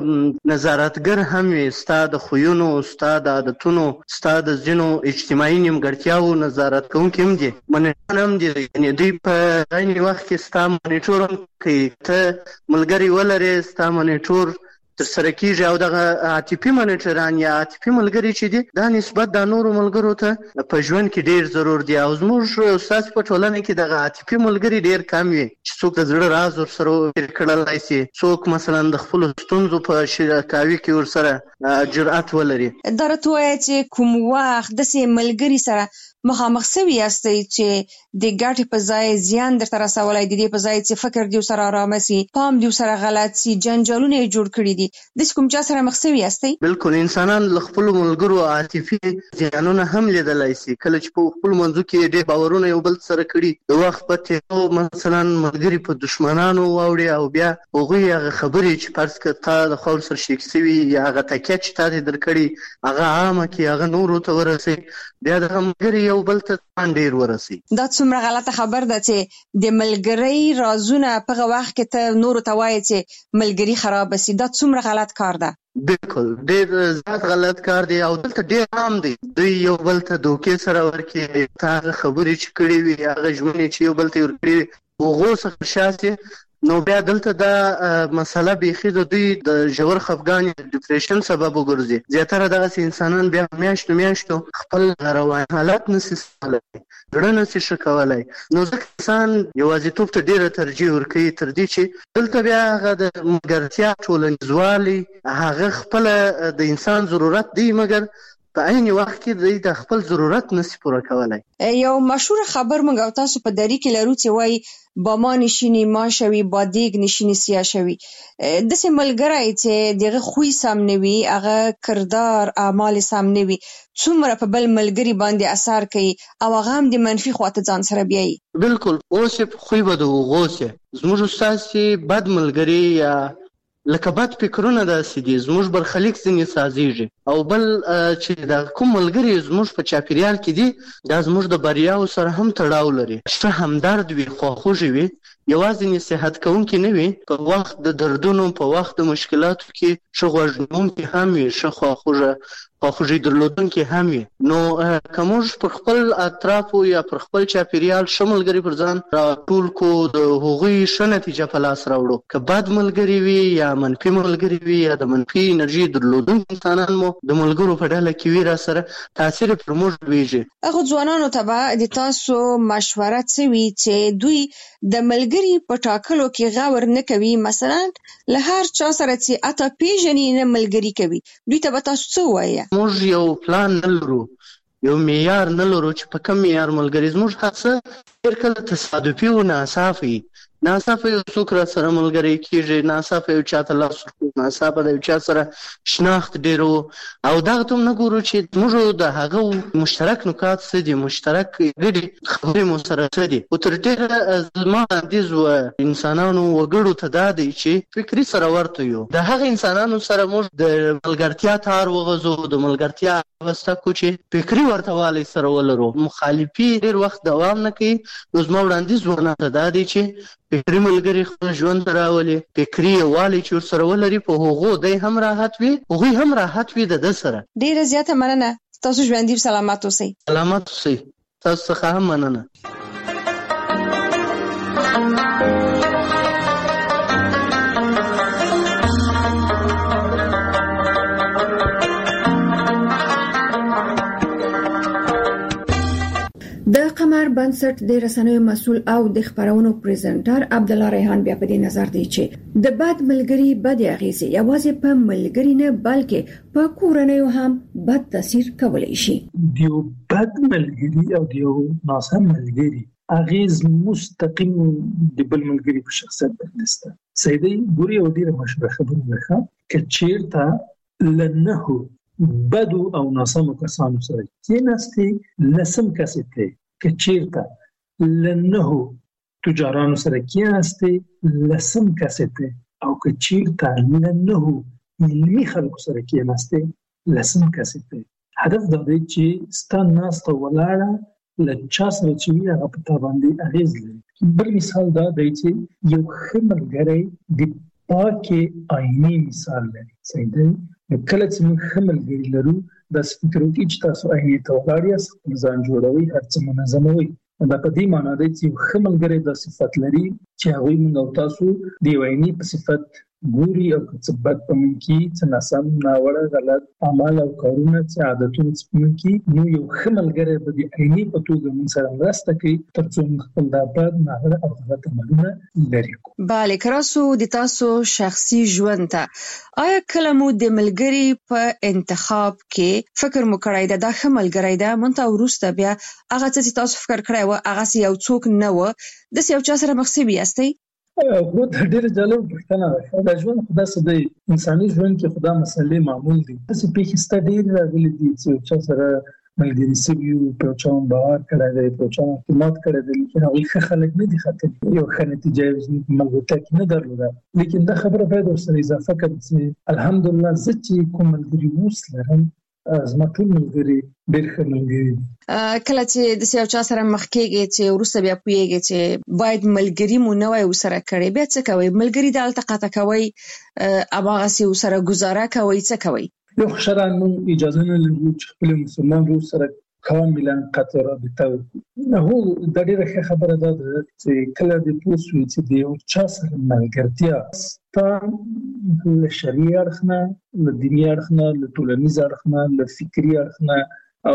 نظارتګر هم وي، ستا د خویونو، ستا د عادتونو، ستا د ځینو اجتماعي نیمګړتیاوو نظارت کوونکي هم دي، منیټوران هم دي. یعنې دوی په عین وخت کې ستا منیټور هم کوي. ته ملګري ولرې، ستا منیټور ترسره کیږي. او دغه عاطفي منیټوران یا عاطفي ملګري چې دي، دا نسبت د نورو ملګرو ته په ژوند کې ډیر ضرور دي. او زموږ ستاسو په ټولنه کې دغه عاطفي ملګري ډیر کم وي چې څوک د زړه راز ورسره شریک کړلی شي، څوک مثلا د خپلو ستونزو په شریکاوي کې ورسره جرأت ولري. دا راته وایه چې کوم وخت داسې ملګري سره مخامخ سوي یاستئ چې د ګټې په ځای زیان درته رسولی، د دې په ځای چې فکر دې ورسره ارامه سي، پام دې ورسره غلط سي، جنجالونه یې جوړ کړي دي، داسې کوم چا سره مخ سوي یاستئ؟ بلکل، انسانان له خپلو ملګرو عاطفي زیانونه هم لیدلی سي. کله چې په خپلو منځو کې ډېر باورونه یو بل سره کړي، د وخت په تېرو مثلا ملګري په دښمنانو واوړي، او بیا هغوی هغه خبرې چې فرض کړه تا د خوا ورسره شریک سوي، یا هغه تکیه چې تا دې درکړي هغه عامه کړي، هغه نورو ته ورسوي، بیا دغه ملګري یو بل ته ډیر ورسي. دا څومره غلطه خبر ده چې د ملګرۍ رازونه په هغه وخت کې ته نورو ته وایې چې ملګري خراب سي. دا څومره غلط کار ده. بالکل ډیر زیات غلط کار دی، او دلته ډیر عام دی. دوی یو بل ته دوکې سره ورکړي، تا هغه خبرې چې کړې وي، هغه ژمنې چې یو بل ته یې ورکړي وي، هغو څخه شاسې. نو بیا دلته دا مسله بیخي د دوی د ژور خفګان یا ډیپریشن سبب وګرځي. زیاتره دغسې انسانان بیا میاشتو میاشتو خپل رواني حالت نسي سمولی، زړه نسي ښه کولی. نو ځکه انسان یوازیتوب ته ډېره ترجیح ورکوي تر دې چې دلته بیا هغه د ملګرتیا ټولنیزوالی هغه خپله د انسان ضرورت دی، مګر په عین وخت کې دوی د خپل ضرورت نسي پوره کولی. یو مشهور خبر موږ او تاسو په دری کې لرو چې وایي با ما نشینی ما شوي، با دیگ نشینی سیاه شوي. داسې ملګری چې دغه خوی سم نه وي، هغه کردار اعمال سم نه وي، څومره په بل ملګري باندې اثر کوي او هغه هم د منفي خواته ځان سره بیایي. بالکل، اوس یې خوی به د هغو سي. زموږ ستاسې بد ملګري یا لکه بد فکرونه داسې دي، زموږ برخلیک ځینې سازېږي. او بل چې د کوم ملګري زموږ په چاپېریال کې دي، دا زموږ د بریاو سره هم تړاو لري. ښه همدرد وي، خواخوږي وي، یوازې نصیحت کوونکي نه وي، په وخت د دردونو، په وخت د مشکلاتو کې ښه غوږ نیونکي هم وي، ښه خواخوږه خواخوږي درلودونکي هم وي. نو که موږ پر خپل اطرافو یا پر خپل چاپېریال ښه ملګري پر ځان راټول کړو، د هغوی ښه نتیجه په لاس راوړو. که بد ملګري وي یا منفي ملګري وي یا د منفي انرژي درلودونکي انسانان مو د ملګرو په ډله کې وي را سره، تاثیر پر موږ لویږي. هغو ځوانانو ته به د تاسو مشوره څه وي چې دوی د ملګري په ټاکلو کې غور نه کوي؟ مثلا له هر چا سره چې اته پیژني نه ملګري کوي، دوی ته به تاسو څه ووایه؟ موږ یو پلان نه لرو، یو معیار نه لرو چې په کوم معیار ملګري. زموږ هر څه ډېر کله تصادفي او ناڅاپي وي. ناڅاپه یو څوک را سره ملګری کېږي، ناڅاپه یو چا ته لاس ورکوو، ناڅاپه د یو چا سره شناخت ډېر و. او دغه ته هم نه ګورو چې موږ د هغه مشترک نکات څه دي، مشترک ګډې خبرې مو سره څه دي. خو تر ډېره زما وړاندیز و انسانانو وګړو ته دا دی چې فکري سره ورته یو. د هغه انسانانو سره موږ د ملګرتیا تار وغځو، د ملګرتیا واسطه کو چې فکري ورته والی سره ولرو. مخالفي ډېر وخت دوام نه کوي. نو زما وړاندیز ورته دا دی چې فکري ملګري خپل ژوند ته راولي، فکري یووالی چې ورسره ولري، په هغو دی هم راحت وي، هغوی هم راحت وي د ده سره. ډېره زیاته مننه. تاسو ژوندي سلامت اوسئ. سلامت اوسئ. تاسو څخه هم مننه. د قمر بنسټ د رسنیو مسؤل او د خبرونو پریزنټر عبد الله ریحان بیا په دې نظر دی چې د بد ملګری بد اغیزه یوازې په ملګری نه بلکې په کورنیو هم بد تاثیر کولی شي. دیو بد ملګری او دیو ناسم ملګری اغیز مستقیم د بل ملګری په شخصیت باندې سیدی ګوري او ډیره مشهور خبره ده چې چیرته لنه بدو او ناسمو کسانو سره کېناستې لسم کس ته کې چیرته لنهو تجارانو سره کېناستې لسم کس ته او کې چیرته لنهو علمي خلکو سره کېناستې لسم کس ته. هدف دا دی چې ستان ناس ته ولاړه لچا سره چې وي هغه په تا باندې اغېز لري. بل مثال دا دی چې یو ښه ملګری د پاکې آینې مثال لري. صحیح دی. کله چې موږ ښه ملګري لرو داسې فکر وکړئ چې تاسو آینې ته ولاړ یاست، خپل ځان جوړوئ، هر څه منظموئ. دا په دې معنا دی چې یو ښه ملګری دا صفت لري چې هغوی موږ او تاسو د یو آینې په صفت ګوري او که څه بد په موږ کې، څه ناسم ناوړه غلط عمل او کارونه، څه عادتونه چې په موږ کې، نو یو ښه ملګری به د آینې په توګه موږ سره مرسته کوي تر څو موږ خپل دا بد ناوړه او غلط عملونه لرې کړو. بله، که راسو د تاسو شخصي ژوند ته، آیا کله مو د ملګري په انتخاب کې فکر مو کړی ده دا ښه ملګری ده، منتها وروسته بیا هغه څه چې تاسو فکر کړی و هغسې یو څوک نه و، داسې یو چا سره مخ شوي یاستئ؟ خو دا ډېره جالبه پوښتنه ده. دا ژوند خو داسې دی، انساني ژوند کې خو دا مسلې معمول دي. داسې پېښې سته ډېرې راغلي دي چې یو چا سره ملګري شوي وو، په یو چا باور کړی دی، په یو چا اعتماد کړی دی، لیکن هغوی ښه خلک نه دي ختلي، یو ښه نتیجه یې زموږ په ملګرتیا کې نه درلوده. لیکن دا خبره باید ورسره اضافه کړم چې الحمدلله زه چې کوم ملګري اوس لرم، زما ټول ملګري ډېر ښه ملګري دي. کله چې داسې یو چا سره مخ کېږئ چې وروسته بیا پوهېږئ چې باید ملګري مو نه وای ورسره کړی، بیا څه کوئ؟ ملګري دلته قطع کوئ، هماغسې ورسره ګزاره کوئ، څه کوئ؟ یو خو شرعاً موږ اجازه نه لرو چې خپل مسلمان ورور سره کاملا قطع رابطه وکړو. هو دا ډېره ښه خبره دا ده چې کله دې پوه شوې چې د یو چا سره ملګرتیا ستا له شرعي اړخ نه، له دیني اړخ نه، له ټولنیز اړخ نه، له فکري اړخ نه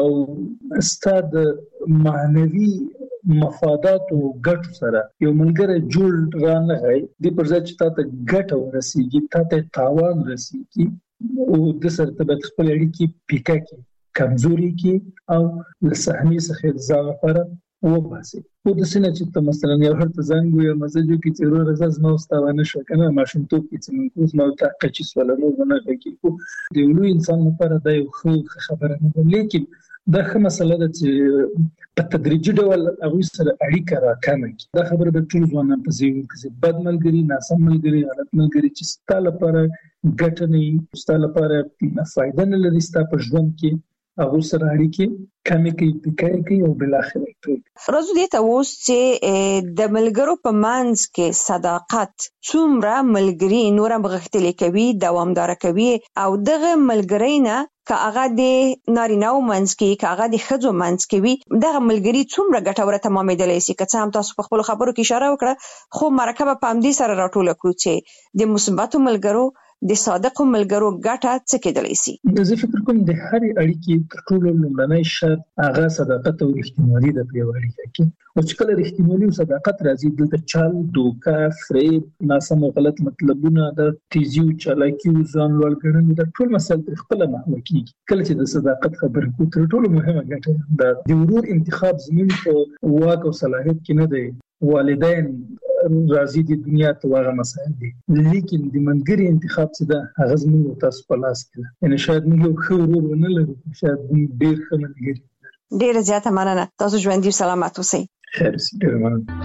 او ستا د معنوي مفاداتو ګټو سره یو ملګری جوړ رانغی، دې پر ځای چې تا ته ګټه ورسېږي، تا ته تاوان رسېږي، او د سره ته باید خپل اړیکې پیکه کړي، کمزوري کې او له صحنې څخه د ځان لپاره وباسي. خو داسې نه چې ته مثلا یو هر ته زنګ ووایې او مسج وکړي چې وروره زه زما اوس تا ونه شوه، که نه ماشومتوب کې چې موږ اوس ما ورته قچي شوله، نور به نه غږېږي. خو د یو لوی انسان لپاره دا یو ښه خبره نه ده. لیکن دا ښه مسله ده چې په تدریجي ډول هغوی سره اړیکه راکمه کړي. دا خبره د ټولو ځوانانو په ذهن کې چې بد ملګري، ناسم ملګري، غلط ملګري چې ستا لپاره ګټه نه وي، ستا لپاره فایده نه لري ستا په ژوند کې، هغوی سره اړیکې کمې کوي، پیکه کوي او بالاخره یې پرېږدي. راځو دې ته اوس چې د ملګرو په منځ کې صداقت څومره ملګري نور هم غښتلي کوي، دوامداره کوي، او دغه ملګري نه که هغه د نارینه‌و منځ کې، که هغه د ښځو منځ کې وي، دغه ملګري څومره ګټوره تمامېدلی شي. که څه هم تاسو په خپلو خبرو کې اشاره وکړه، خو مرکه به په همدې سره راټوله کړو چې د مثبتو ملګرو، د صادقو ملګرو ګټه څه کېدلی شي؟ زه فکر کوم د هرې اړیکې تر ټولو لومړنی شرط هغه صداقت او رښتینولي ده په یوه اړیکه کې. او چې کله رښتینولي او صداقت راځي، دلته چل، دوکه، فریب، ناسم او غلط مطلبونه، د تیزي او چالاکي او ځان لوړ ګڼل، دا ټول مسایل ترې خپله محوه کېږي. کله چې د صداقت خبرې کوو، تر ټولو مهمه ګټه دا د ورور انتخاب زموږ په واک او صلاحیت کې نه دی. والدین راځي د دنیا ته واغه مسایل دي، لیکن د منګري انتخاب څه ده هغه زموږ تاسو په لاس کې ده. یعنی شاید موږ یو ښه ورور ونه لرو، شاید موږ ډېر ښه ملګري لرو. ډېره زیاته مننه، تاسو ژوندي سلامت اوسئ. خیر اوسئ، ډېره مننه.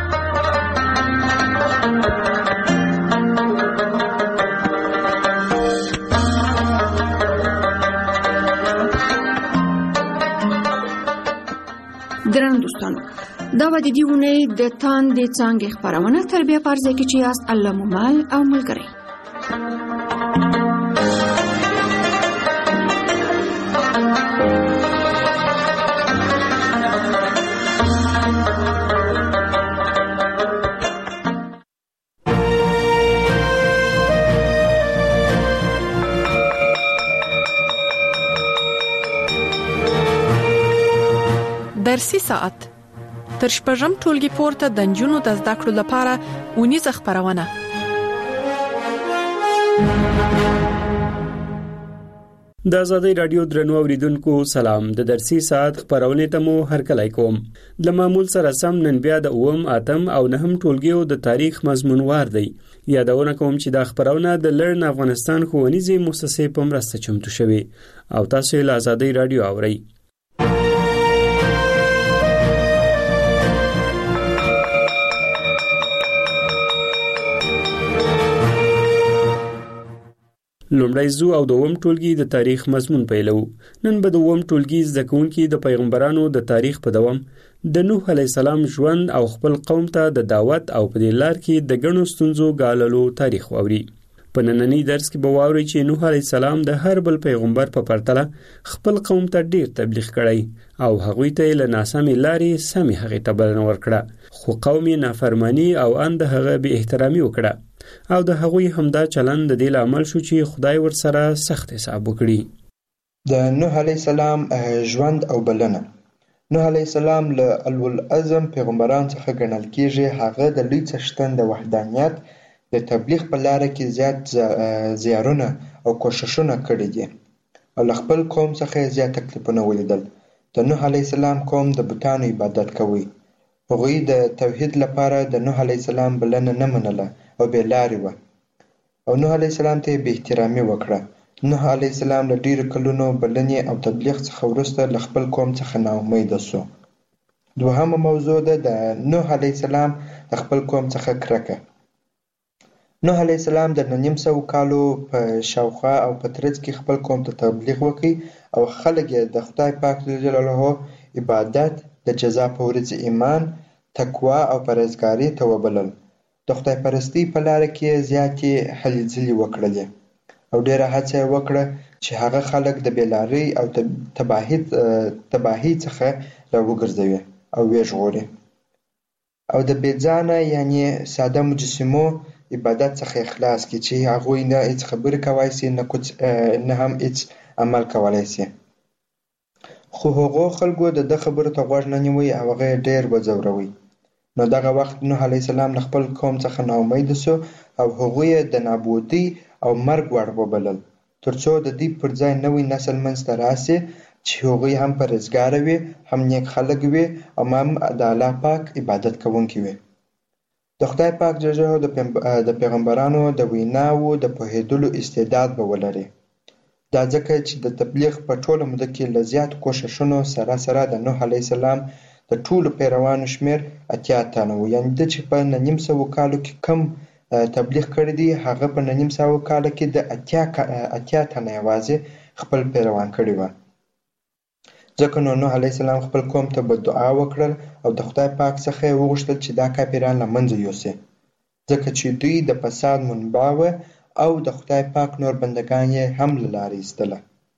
درنو دوستانو، دا و د دې اونۍ د تاندې څانګې خپرونه تربیه په ارزه کې چې یاست الله مو مل او ملګری. درسي ساعت تر شپږم ټولګي پورته د نجونو د زده کړو لپاره اونیزه خپرونه. د آزادۍ رادیو درنو اوریدونکو سلام. د درسي ساعت خبرونه ته مو هرکلی کوم. د معمول سره سم نن بیا د اوم اتم او نهم ټولګیو د تاریخ مضمونوار دی. یادونه کوم چې د خبرونه د لرن افغانستان ښوونیزې مؤسسې په مرسته چمتو شوی او تاسو یې له آزادۍ رادیو اورئ. لومړی زو او دوم ټولګي د تاریخ مضمون پیلو. نن به دوم ټولګي زده کوونکي د پیغمبرانو د تاریخ په دوام د نوح علی السلام ژوند او خپل قوم ته د دعوت او په دې لار کې د ګڼو ستونزو ګاللو تاریخ واوري. په نننی درس کې به واوري چې نوح علی السلام د هر بل پیغمبر په پرتله خپل قوم ته ډیر تبلیغ کړی او هغوی ته له ناسمې لارې سمې هغې ته بلنه ورکړه، خو قوم یې نافرمانی او اند هغه بې احترامي وکړه او د هغوی همدا چلند د دې لامل شو چې خدای ورسره سخت حساب وکړي. د نوح علی السلام ژوند او بلنه. نوح علی السلام له اولو العزم پیغمبران څخه ګڼل کیږي. هغه د لوی څښتن د وحدانیت د تبلیغ په لاره کې زیات زیارونه او کوششونه کړي دي او له خپل قوم څخه زیات تکلیفونه ولیدل. د نوح علی السلام قوم د بتانو عبادت کوي. هغوی د توحید لپاره د نوح علی السلام بلنه نه منله او بې لارې وه او نوح علیه السلام ته یې بې احترامي وکړه. نوح علیه السلام له ډېرو کلونو بلنې او تبلیغ څخه وروسته له خپل قوم څخه ناامیده سو. دوهمه موضوع ده د نوح علیه السلام د خپل قوم څخه کرکه. نوح علیه السلام د نیم سوو کالو په شاوخوا او په ترڅ کې خپل قوم ته تبلیغ وکړي او خلک یې د خدای پاک جل جلاله عبادت، د جزا په ورځ ایمان، تقوا او پرهیزګاري ته وبلل. د خدای پرستی په لاره کې زیاتې هلې ځلې وکړلې او ډېره هڅه یې وکړه چې هغه خلک د بېلارۍ او تباهۍ تباهۍ څخه راوګرځوي او ویې ژغوري او د بېځانه یعنې ساده مجسمو عبادت څخه یې خلاص کړي چې هغوی نه هېڅ خبرې کولی سي نه هم هېڅ عمل کولی سي. خو هغو خلکو د ده خبرو ته غوږ نه نیوی او هغه یې ډېر وځوروي. نو دغه وخت نوح علیه السلام له خپل قوم څخه ناامیده سو او هغوی یې د نابودۍ او مرګ وړ وبلل تر څو د دوی پر ځای نوی نسل منځته راسي چې هغوی هم پرهیزګاره وي، هم نیک خلک وي او هم د الله پاک عبادت کوونکي وي. د خدای پاک جل جلاله د پیغمبرانو د ویناوو د پوهېدلو استعداد به ولري. دا ځکه چې د تبلیغ په ټوله موده کې له زیاتو کوښښونو سره سره د نوح علیه السلام د ټولو پیروانو شمېر اتیا تنه و. یعنې ده چې په نیم سوو کالو کې کم تبلیغ کړی دی هغه په نیم سوو کالو کې د اتیا اتیا تنه یوازې خپل پیروان کړي وه. ځکه نو نوح علیه السلام خپل قوم ته بدعا وکړل او د خدای پاک څخه یې وغوښتل چې دا کافران له منځه یوسي، ځکه چې دوی د فساد منبع وه او د خدای پاک نور بندګان یې هم له لارې ایستله.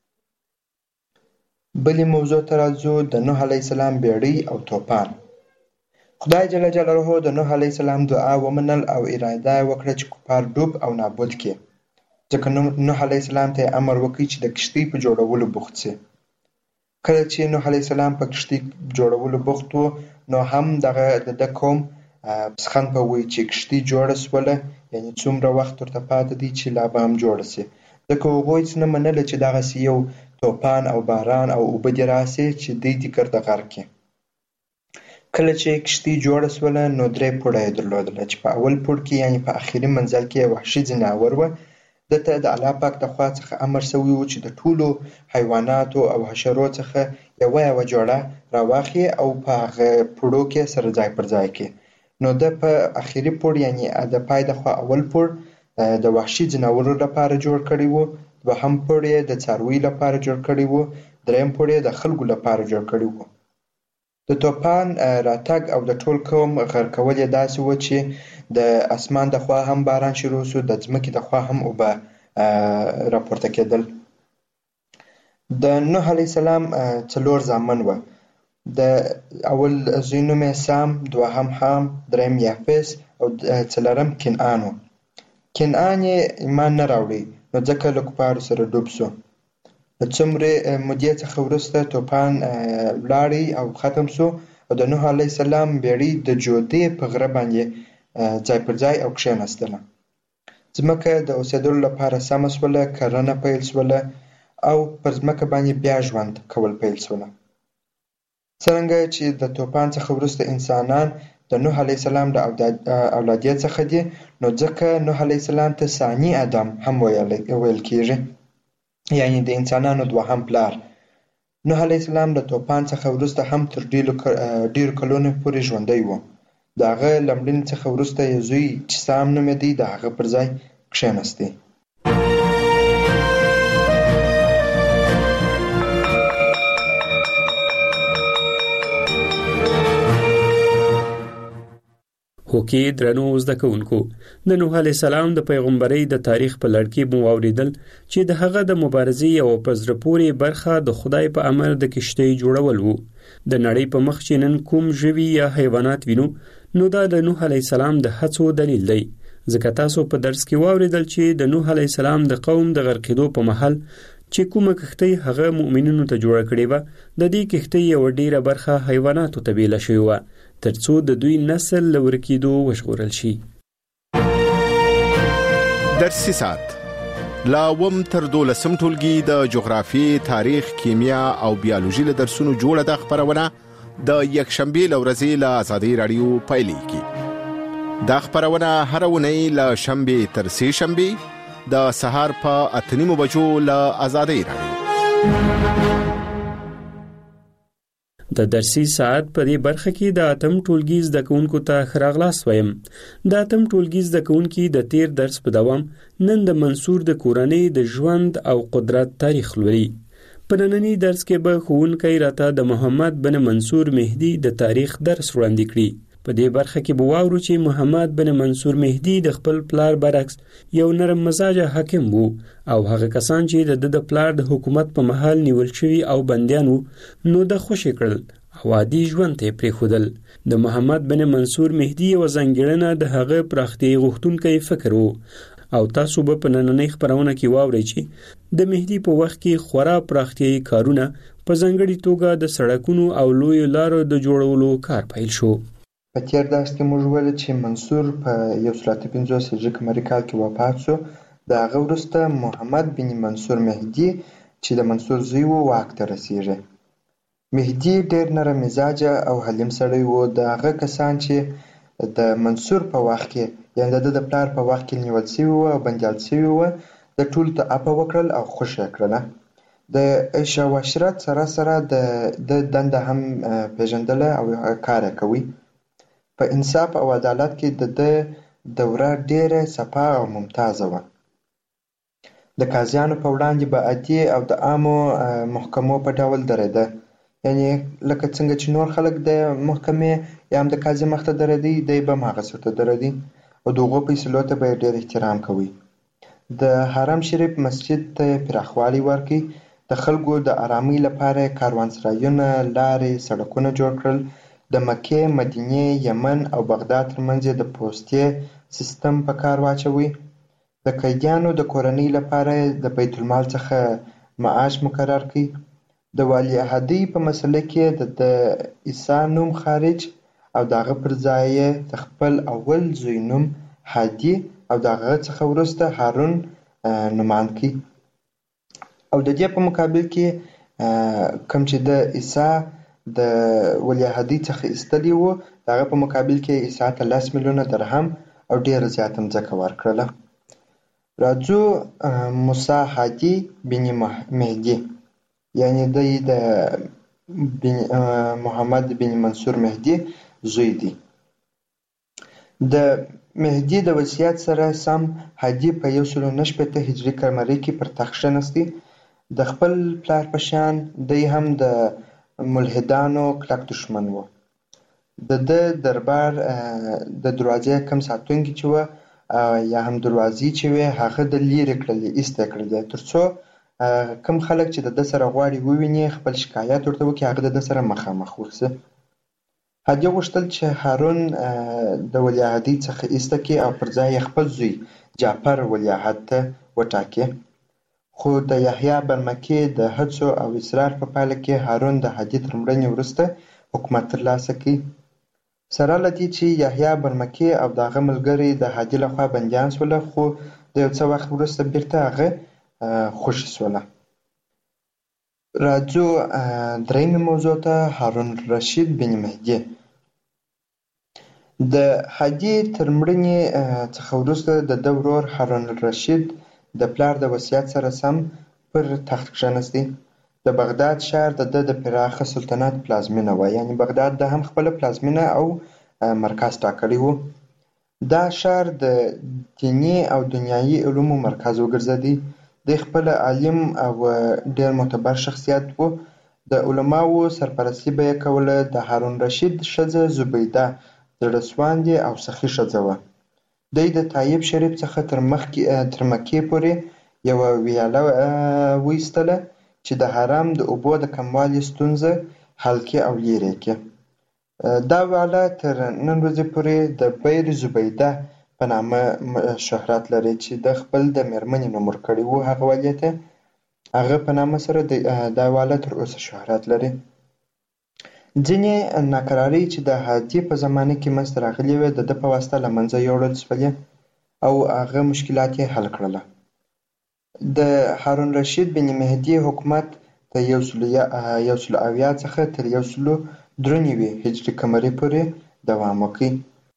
بلې موضوع ته راځو، د نوح علیه السلام بیړۍ او توپان. خدای جل جلاله د نوح علیه السلام دعا ومنل او اراده یې وکړه چې کفار ډوب او نابود کړي. ځکه نوح علیه السلام ته یې امر وکړ چې د کښتۍ په جوړولو بوخت سي. کله چې نوح علیه السلام په کښتۍ جوړولو بوخت و نو هم دغه د ده قوم پسخند به وایي چې کښتۍ جوړه سوله، یعنې څومره وخت ورته پاته دی چې لا به هم جوړه سي. ځکه هغوی هېڅ نه منله چې دغسې یو توپان او باران او اوبه دې راسي چې دوی دې ګرده غرق کړي. کله چې کښتۍ جوړه سوله نو درې پوړه یې درلودله چې په اول پوړ کې یعنې په اخري منزل کې یې وحشي ځناور وه. ده ته د الله پاک د خوا څخه امر سوی و چې د ټولو حیواناتو او حشرو څخه یوه یوه جوړه راواخلي او په هغه پوړو کې سره ځای پر ځای کړي. نو ده په اخري پوړ یعنې د پای د خوا اول پوړ د وحشي ځناورو لپاره جوړ کړی و، دوهم پوړ یې د څارویو لپاره جوړ کړی و، دریم پوړ یې د خلکو لپاره جوړ کړی و. د توپان راتګ او د ټول قوم غرقول یې داسې و چې د اسمان د خوا هم باران شروع سو، د ځمکې د خوا هم اوبه راپورته کېدل. د نوح علیه السلام څلور زامن وه. د اول زوی نوم یې سام، دوهم حام، دریم یافس او څلورم کنعان و. کنعان یې ایمان نه راوړی نو ځکه له کفارو سره ډوب سو. له څومرې مودې څخه وروسته توپان ولاړی او ختم سو او د نوح علیه السلام بیړۍ د جودې په غره باندې ځای پر ځای او کښېناستله. ځمکه د اوسېدلو لپاره سمه سوله، کرنه پیل سوله او پر ځمکه باندې بیا ژوند کول پیل شول. څرنګه چې د طوفان څخه وروسته انسانان د نوح علیه السلام د اولادیت څخه دي، نو ځکه نوح علیه السلام ته ثانی آدم هم ویل کیږي، یعنی د انسانانو دوهم پلار. نوح علیه السلام د طوفان څخه وروسته هم تر ډیرو کلونو پورې ژوندی و. د هغه له مړینې څخه وروسته یو زوی چې سام نومېدی د هغه پر ځای کښېناستی. هوکې درنو زده کوونکو، د نوح علیه السلام د پیغمبرۍ د تاریخ په لړ کې مو واورېدل چې د هغه د مبارزې یوه په زړه پورې برخه د خدای په امر د کشتۍ جوړول و. د نړۍ په مخ چې نن کوم ژوي یا حیوانات وینو، نو دا د نوح علیه السلام د هڅو دلیل دی. ځکه تاسو په درس کې واورېدل چې د نوح علیه السلام د قوم د غرقېدو په مهال چې کومه کښتۍ هغه مؤمنینو ته جوړه کړې وه، د دې کښتۍ یوه ډیره برخه حیواناتو ته بیله شوې وه ترڅو د دوی نسل له ورکېدو وژغورل شي. درسي ساعت لا اووم تر دولسم ټولګي د جغرافیې، تاریخ، کیمیا او بیولوژي له درسونو جوړه ده خپرونه د یکشنبې له ورځې له ازادۍ راډیو پیلېږي. دا خپرونه هره اونۍ له شنبې تر سې شنبې د سهار په اته نیمو بجو له ازادۍ راډیو. د درسي ساعت په دې برخه کې د اتم ټولګي زده کوونکو ته ښه راغلاست وایم. د اتم ټولګي زده کوونکي د تیر درس په دوام نن د منصور د کورنۍ د ژوند او قدرت تاریخ لولي. په ننني درس کې به ښوونکی راته د محمد بن منصور مهدي د تاریخ درس وړاندې کړي. په دې برخه کې به واورو چې محمد بن منصور مهدي د خپل پلار برعکس یو نرم مزاجه حاکم وو، او هغه کسان چې د د پلار د حکومت په مهال نیول شوي او بندیان وو، نو د خوشي کړل او عادي ژوند ته پرېښودل. د محمد بن منصور مهدي یوه ځانګړنه د هغه پراختیا غوښتونکی فکر وو، او تاسو به په نننۍ خپرونه کې واورئ چې د مهدي په وخت کې خورا پراختیایي کارونه په ځانګړې توګه د سړکونو او لویو لارو د جوړولو کار پیل شو. په تیر درس کې موږ ویل چې منصور په یو سل پنځوس هجري قمري کال کې وفات شو. د هغه وروسته محمد بن منصور مهدي چې د منصور زوی و واک ته رسیږي. مهدي ډېر نرم مزاجه او حلیم سړی و. د هغه کسان چې د منصور په وخت کې یعنې د ده د پلار په وخت کې نیول شوي وو او بندیان شوي وو، د ټولو ته عفوه وکړل او خوښ یې کړله. د عیش او عشرت سره سره د ده دنده هم پېژندله او کار یې کوي. په انصاف او عدالت کې د ده دوره ډېره صفا او ممتازه وه. د قاضیانو په وړاندې به عادي او د عامو محکمو په ډول درېده، یعنې لکه څنګه چې نور خلک د محکمې یا هم د قاضي مخ ته درېدی، دی به هم هغسې ورته درېدی او د هغو فیصلو ته به یې ډېر احترام کوي. د حرم شریف مسجد ته یې پراخوالی ورکړی. د خلکو د آرامۍ لپاره یې کاروانسرایونه، لارې، سړکونه جوړ کړل. د مکې، مدینې، یمن او بغداد ترمنځ یې د پوستې سیستم په کار واچوي. د قیدیانو د کورنۍ لپاره یې د بیت المال څخه معاش مقرر کړي. د ولیعهدۍ په مسله کې د د عیسی نوم خارج او د هغه پر ځای یې د خپل اول زوی نوم هادي او د هغه څخه وروسته هارون نومان کړي. او د دې په مقابل کې کوم چې د عیسی د ولیعهدۍ څخه ایستلي وو، د هغه په مقابل کې عیسی ته لس میلیونه درهم او ډېره زیاته مځکه ورکړله. راځو موسی هادي بن مهدي، یعنې دی د محمد بن منصور مهدي زوی دی. د مهدي د وصیت سره سم هادي په یو سل نهه شپېته هجري قمري کې پر تخت کښېناستی. د خپل پلار په شان دی هم د ملحدانو کلک دښمن و. د ده دربار د دروازې کم ساتونکي چې وه یا هم دروازې چې وې، هغه د لیرې کړلې، ایسته یې کړلې، تر څو کم خلک چې د ده سره غواړي وویني، خپل شکایت ورته وکړي، هغه د ده سره مخامخ ورسي. هادي غوښتل چې هارون د ولیعهدۍ څخه ایسته کړي او پر ځای یې خپل زوی جعفر ولیعهد ته وټاکي. خو د یحیی برمکي د هڅو او اصرار په پایله کې هارون د هادي تر مړینې وروسته حکومت ترلاسه کړي. سره له دې چې یحیی برمکي او د هغه ملګري د هادي لخوا بندیان شوله، خو د یو څه وخت وروسته بیرته هغه خوشي شوله. راځو درېیمه موضوع ته، هارون رشید بن مهدي. د هادي تر مړینې څخه وروسته د ده ورور هارون رشید د پلار د وصیت سره سم پر تخت کښېنستی. د بغداد ښار د ده د پراخه سلطنت پلازمینه وه، یعنې بغداد د هم خپله پلازمینه او مرکز ټاکلی و. دا ښار د دیني او دنیایي علومو مرکز وګرځېدی. دی خپله عالم او ډېر معتبر شخصیت و. د علماو سرپرستي به یې کوله. د هارون رشید ښځه زبیده زړه سواندې او سخي ښځه وه. دی د طایب شریف څخه تر مخکې تر مکې پورې یوه ویاله وایستله چې د حرم د اوبو د کموالي ستونزه حل کړي او لرې کړي. دا ویاله تر نن ورځې پورې د بیر زبیده په نامه شهرت لري چې د خپل د مېرمنې نوم ورکړی و هغه والي ته. هغه په نامه سره دا ویاله تر اوسه شهرت لري. ځینې ناکرارۍ چې د هادي په زمانه کې منځته راغلې وې د ده په واسطه له منځه یوړل شولې او هغه مشکلات یې حل کړله. د هارون رشید بن مهدي حکومت د یو سلو اویا څخه تر یو سلو درې نوي هجري قمري پورې دوام وکړ.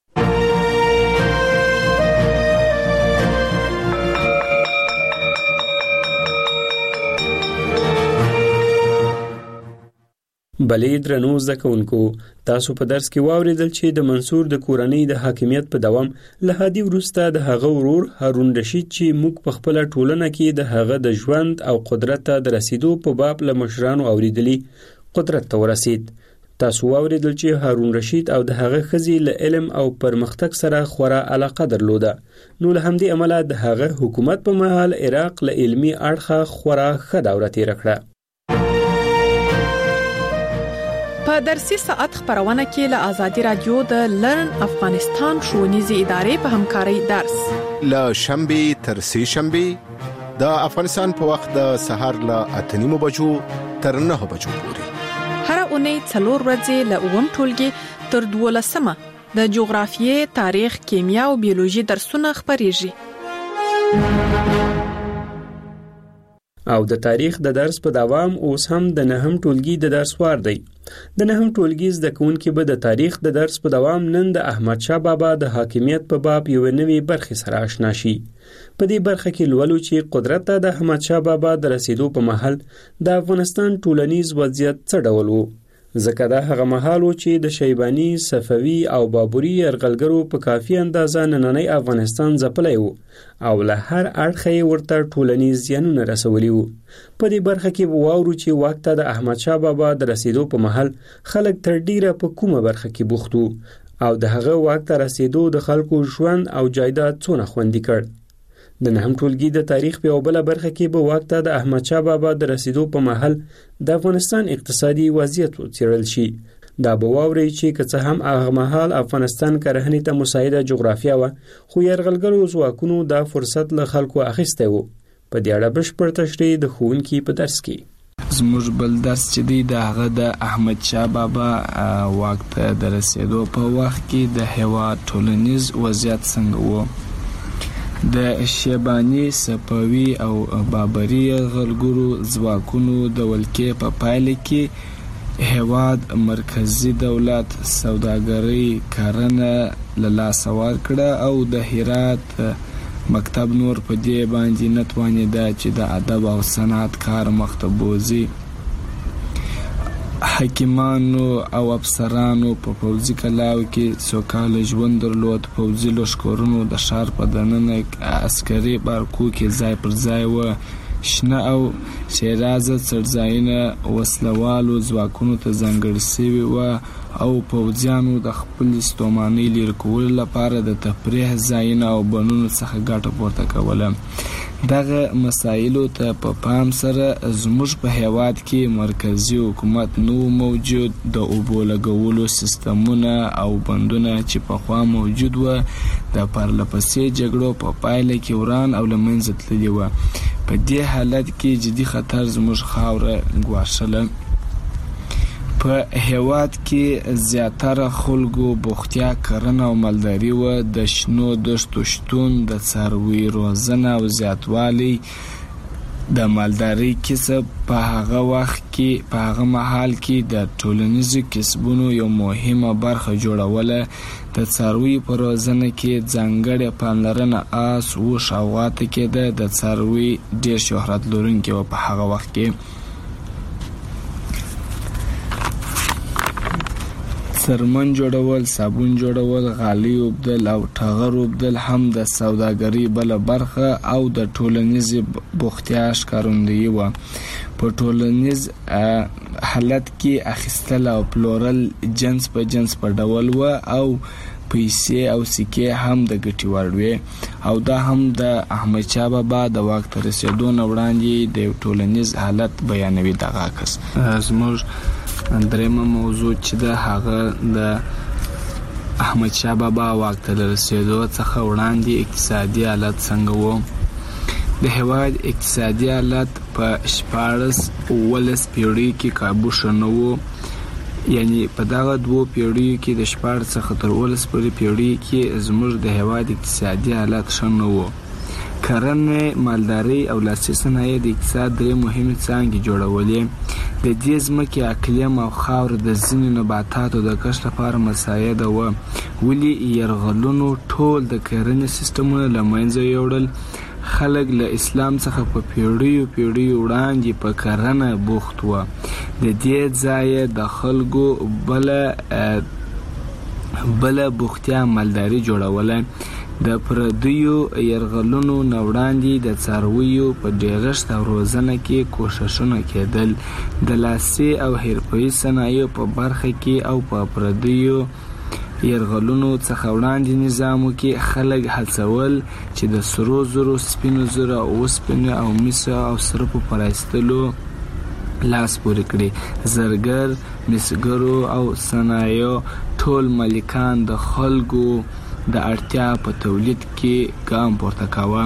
بلې درنو زده کوونکو، تاسو په درس کې واورېدل چې د منصور د کورنۍ د حاکمیت په دوام له هادي وروسته د هغه ورور هارون رشید چې موږ په خپله ټولنه کې د هغه د ژوند او قدرت ته د رسیدو په باب له مشرانو اورېدلي قدرت ته ورسید. تاسو واورېدل چې هارون رشید او د هغه ښځې له علم او پرمختګ سره خورا علاقه درلوده، نو له همدې امله د هغه حکومت په مهال عراق له علمي اړخه خورا ښه دوره تېره کړه. په درسي ساعت خبرونه کې له آزادي رادیو د لرن افغانستان ښوونیزې ادارې په همکارۍ درس له شنبه تر سه شنبه د افغانستان په وخت د سهار له اته نیمو بجو تر نهه بجو پورې. هر اونۍ څلور ورځې له اووم ټولګي تر دولسمه د جغرافیې، تاریخ، کیمیا او بیولوژي درسونه خبريږي. او د تاریخ د درس په دوام اوس هم د نهم ټولګي د درس وار دی. د نهم ټولګي زده کوونکي به د تاریخ د درس په دوام نن د احمد شاه بابا د حاکمیت په باب یو نوې برخه سره آشنا شي. په دې برخه کې لولو چې قدرت ته د احمد شاه بابا د رسیدو په مهال د افغانستان ټولنیز وضعیت څه ډول و، ځکه دا هغه مهال و چې د شیباني، صفوي او بابري یرغلګرو په کافي اندازه نننی افغانستان ځپلی و او له هر اړخه یې ورته ټولنیز زیانونه رسولي وو. په دې برخه کې به واورو چې واک ته د احمد شاه بابا د رسیدو په مهال خلک تر ډیره په کومه برخه کې بوخت وو او د هغه واک ته رسیدو د خلکو ژوند او جایداد څونه خوندي کړ. د نهم ټولګي د تاریخ په یوه بله برخه کې به واک ته د احمد شاه بابا د رسیدو په مهال د افغانستان اقتصادي وضعیت وڅېړل شي. دا به واورئ چې که څه هم هغه مهال افغانستان کرهنې ته مساعده جغرافیه وه، خو یرغلګرو ځواکونو دا فرصت له خلکو اخیستی و. په دې اړه بشپړ تشریح د ښوونکي په درس کې. زموږ بل درس چې دی د هغه د احمد شاه بابا واک ته د رسیدو په وخت کې د هېواد ټولنیز وضعیت څنګه و. د شیباني، صفوي او بابري یرغلګرو ځواکونو د ولکې په پایله کې هېواد مرکزي دولت سوداګرۍ کرنه له لاسه ورکړه او د هرات مکتب نور په دې باندې نه توانېده چې د ادب او صنعت کار مخته بوځي. حکیمانو او افسرانو په پوځي کلاو کې سوکاله ژوند درلود. پوځي لښکرونو د ښار په دننه عسکري بارکو کې ځای پر ځای و. شنه او شیرازه څړځایونه وسلوالو ځواکونو ته ځانګړي شوي وه او پوځیانو د خپلې ستومانۍ لرې کولو لپاره د تفریح ځایونه او بڼونو څخه ګټه پورته کوله. دغه مسایلو ته په پام سره زموږ په هیواد کې مرکزي حکومت نو موجود. د اوبو لګولو سیستمونه او بندونه چې پخوا موجود و د پرلهپسې جګړو په پایله کې وران او له منځه تللي وه. په دې حالت کې جدي خطر زموږ خاوره ګواښله. په هیواد کې زیاتره خلکو بوختیا کرنه او مالداري وه. د شنو دښتو شتون، د څاروي روزنه او زیاتوالی د مالداري کسب په هغه وخت کې په هغه محل کې د ټولنیزو کسبونو یو مهمه برخه جوړوله. د څارویو په روزنه کې ځانګړې پاملرنه آس اوښ او غوا ته کېده. د څاروي ډېر شهرت لرونکي وو په هغه وخت کې. څرمن جوړول، صابون جوړول، غالۍ اوبدل او ټغر اوبدل هم د سوداګرۍ بله برخه او د ټولنیزې بوختیا ښکارندویي وه. په ټولنیز حالت کې اخیستل او پلورل جنس په جنس په ډول وه او پیسې او سکې هم د ګټې وړ وې. او دا هم د احمدشاه بابا د واک ته رسېدو نه وړاندې د یو ټولنیز حالت بیانوي. دغه عکس زموږ درېیمه موضوع چې د هغه د احمدشاه بابا واک ته رسېدو څخه وړاندې اقتصادي حالت څنګه و. د هېواد اقتصادي حالت په شپاړس اوولس پیړیو کې کابو ښه نه و. یعنی په دغه دوو پیړیو کې د شپاړس څخه تر اوولس پورې پیړیو کې زموږ د هېواد اقتصادي حالت ښه نه و. کرنه، مالداري او لاسي صنایع د اقتصاد درې مهمې څانګې جوړولې. د دې ځمکې اقلیم او خاوره د ځینو نباتاتو د کښت لپاره مساعده وه. ولې یرغلونو ټول د کرنې سیستمونه له منځه یوړل. خلک له اسلام څخه په پیړیو پیړیو وړاندې په کرنه بوخت وه. د دې ځایه د خلکو بله بله بوختیا مالداري جوړوله. د پردیو یرغلونو نه وړاندې د څارویو په ډېرښت او روزنه کې کوښښونه کېدل. د لاسي او حرفوي صنایعو په برخه کې او په پردیو یرغلونو څخه وړاندې نظامو کې خلک هڅول چې د سرو زرو، سپینو زرو او اوسپنې او مسو او سرپو په رایستلو لاس پورې کړي. زرګر، مسګرو او صنایعو ټول مالکان د خلکو د اړتیا په تولید کې ګام پورته کاوه.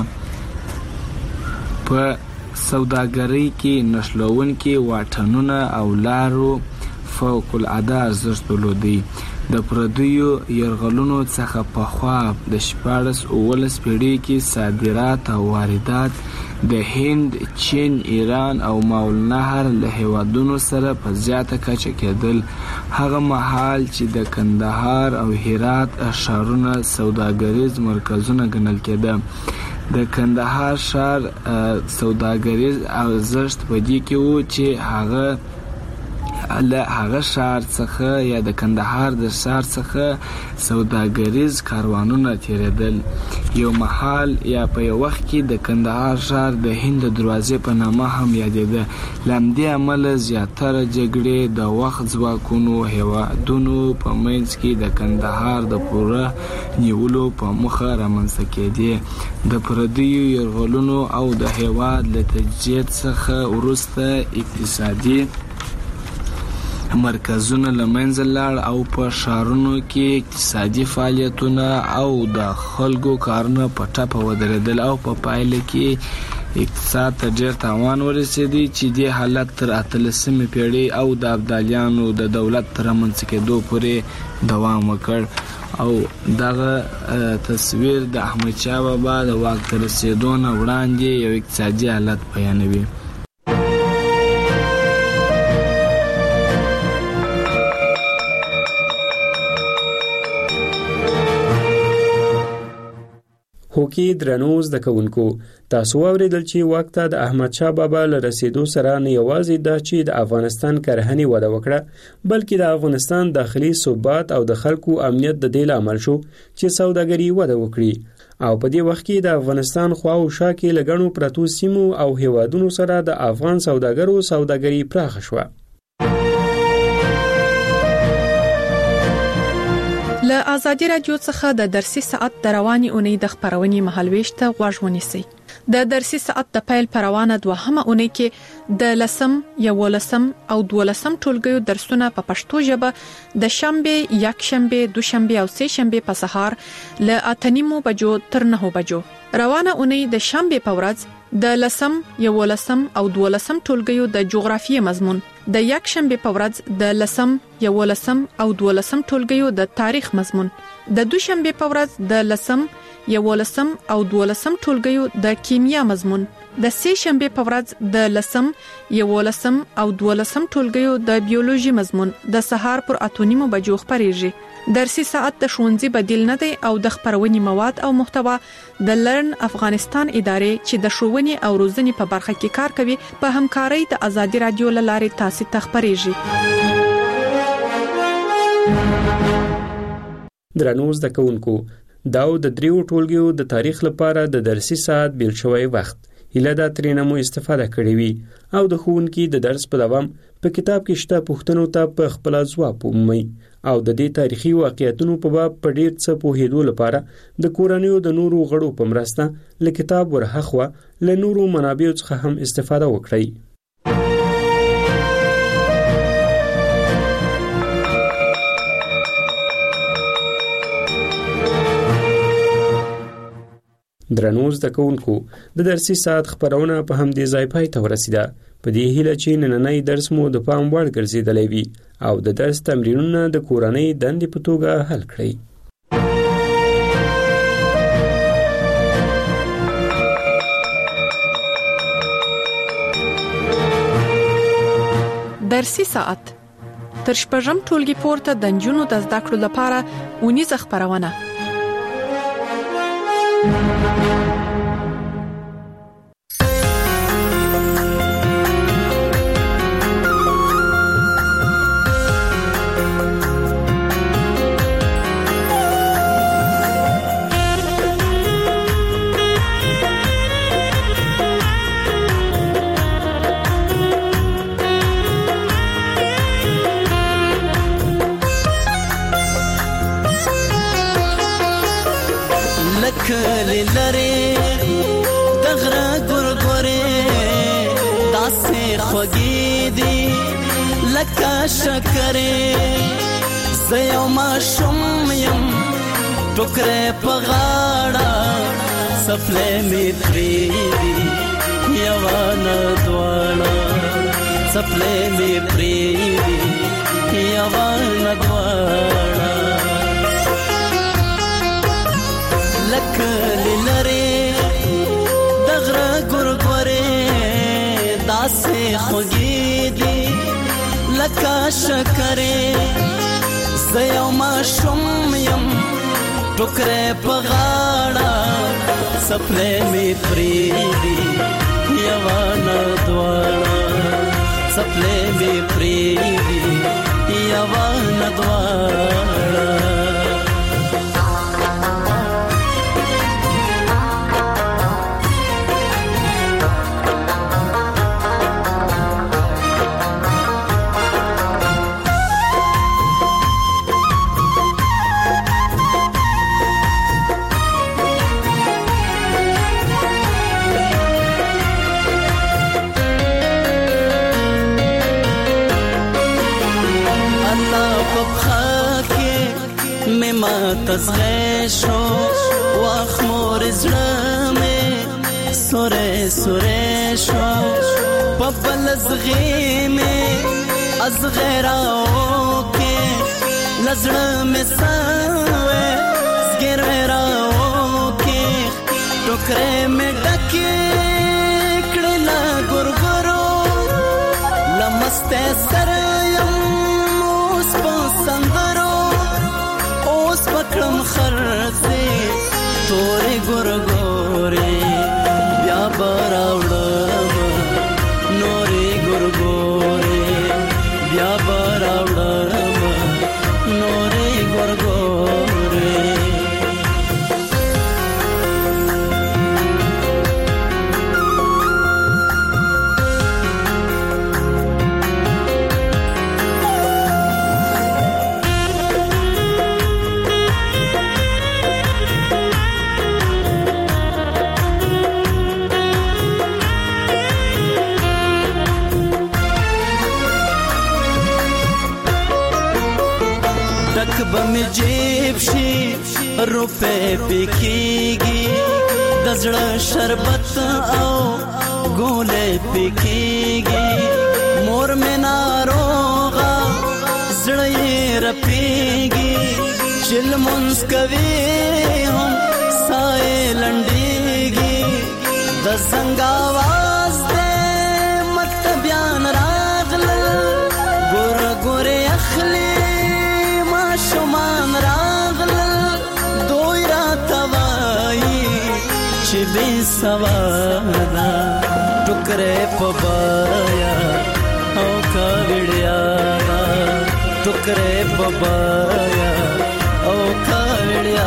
په سوداګرۍ کې نښلوونکي واټنونه او لارو فوق العاده ارزښت درلودی. د پردیو یرغلونو څخه پخوا د شپاړس اوولس پیړۍ کې صادرات او واردات د هند، چین، ایران او ماول نهر له هیوادونو سره په زیاته کچه کېدل. هغه مهال چې د کندهار او هرات ښارونه سوداګریز مرکزونه ګڼل کېده. د کندهار ښار سوداګریز ارزښت په دې کې و چې هغه له هغه ښار څخه یا د کندهار د ښار څخه سوداګریز کاروانونه تیرېدل. یو مهال یا په یو وخت کې د کندهار ښار د هند د دروازې په نامه هم یادېده. له همدې امله زیاتره جګړې د وخت ځواکونو هېوادونو په منځ کې د کندهار د پوره نیولو په موخه رامنځته کېدې. د پردیو یرغلونو او د هېواد له تجزیې څخه وروسته اقتصادي مرکزونه له منځه لاړ او په ښارونو کې اقتصادي فعالیتونه او د خلکو کارونه په ټپه ودرېدل او په پایله کې اقتصاد ته ډېر تاوان ورسېدی چې دې حالت تر اتلسمې پیړۍ او د ابدالیانو د دولت تر رامنځته کېدو پورې دوام وکړ. او دغه تصویر د احمدشاه بابا د واک ته رسېدو نه وړاندې یو اقتصادي حالت بیانوي. هوکي درنو زده کوونکو، تاسو واوریدل چې واک ته د احمدشاه بابا له رسېدو سره نه یوازې دا چې د افغانستان کرهنې وده وکړه، بلکې د افغانستان داخلي ثبات او د خلکو امنیت د دې لامل شو چې سوداګري وده وکړي. او په دې وخت کې د افغانستان خوا او شا کې لګڼو پرتو سیمو او هیوادونو سره د افغان سوداګرو سوداګري پراخه شوه. له آزادي رادیو څخه د درسي ساعت د رواني اونۍ د خبرونې مهالويش ته غوږ ونیسئ. د درسي ساعت د پیل پروانه دوهمه اونۍ کې د لسم، یولسم او دولسم ټولګیو درسونه په پښتو ژبه د شنبه، یکشنبه، دوشنبه او سه شنبه په سهار له اته نیمو بجو تر نهو بجو. روانه اونۍ د شنبه په ورځ د لسم یولسم او دولسم ټولګیو د جغرافیې مضمون، د یک شنبه په ورځ د لسم یولسم او دولسم ټولګیو د تاریخ مضمون، د دوشنبه په ورځ د لسم یولسم او دولسم ټولګیو د کیمیا مضمون، د سه شنبه په ورځ د لسم یولسم او دولسم ټولګیو د بیولوژي مضمون د سهار پر اته نیمو بجو خبرېږي. درسي ساعت د ښوونځي بدیل نه دی او د خبرونې مواد او محتوا د لرن افغانستان ادارې چې د ښوونې او روزنې په برخه کې کار کوي په همکارۍ د ازادي رادیو لارې تاسو ته خبرېږي. درنو زده کوونکو، دا د دریو ټولګیو د تاریخ لپاره د درسي ساعت بیل شوی وخت هله دا ترېنه مو استفاده کړې وي او د ښوونکي د درس په دوام په کتاب کې شته پوښتنو ته په خپل ځواب ومومئ او د دې تاریخي واقعیتونو په باب په ډیر څه پوهېدو لپاره د کورنیو د نورو غړو په مرسته له کتاب ورهخوا له نورو منابعو څخه هم استفاده وکړئ. درنو زده کوونکو، د درسي ساعت خبرونه په همدې ځای پای ته ورسیده. په دې هیله چې نننی درس مو د پام وړ ګرځېدلی وي او د درس تمرینونه د کورنۍ دندې په توګه حل کړئ. درسي ساعت تر شپږم ټولګي پورته د نجونو د زده کړو لپاره اونیزه خبرونه. کلی لري دغره ګورګورې داسې خوږې دي لکه شکرې زه یو ماشوم یم ټوکرې په غاړه څپلۍ مې پرېږدي یوه نه دواړه څپلۍ مې پرېږدي یوه نه دواړه لکلی لري دغره ګورګورې داسې خوږې دي لکه شکرې زه یو ماشوم یم ټوکرې په غاړه څپلۍ مې پرېږدي یوه نه دواړه څپلۍ مې پرېږدي یوه نه دواړه. تزغه شو واخ مور زړه مې سوره سوره شو په بل زغې مې از غیراو کې لزړه مې سوې زګراو کې ټوکرې مې ډکې کړې لا ګورګورو لمسته سره یم اوس په سندرو پکړم خرڅه تورې ګورګورې بیا براوړم نورې ګورګورې بیا براوړم نورې ګورګورې. بم جیب شي روپے پکېږي دزړه شربت او ګولې پکېږي مور مې ناروغه زړه یې رپېږي چل مونږ کوي هم سایه لنډېږي د زنګ आवाज دې مت بیان راغلل ګور ګور اخلي ما شومان راغلل دوی را توای چې بې سوادا ټوکرې په بایا او کاوړیا ټوکرې په بایا او کاوړیا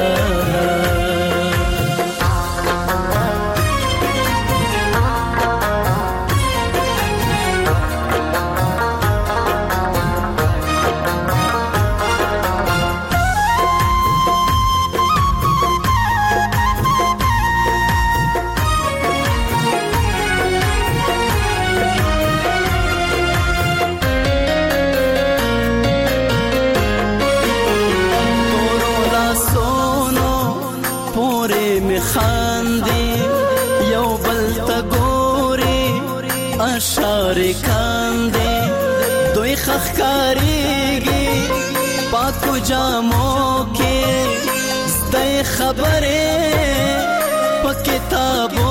اشار کاندې دوی خخکاریږي پاکو جامو کې زده خبره په کتابو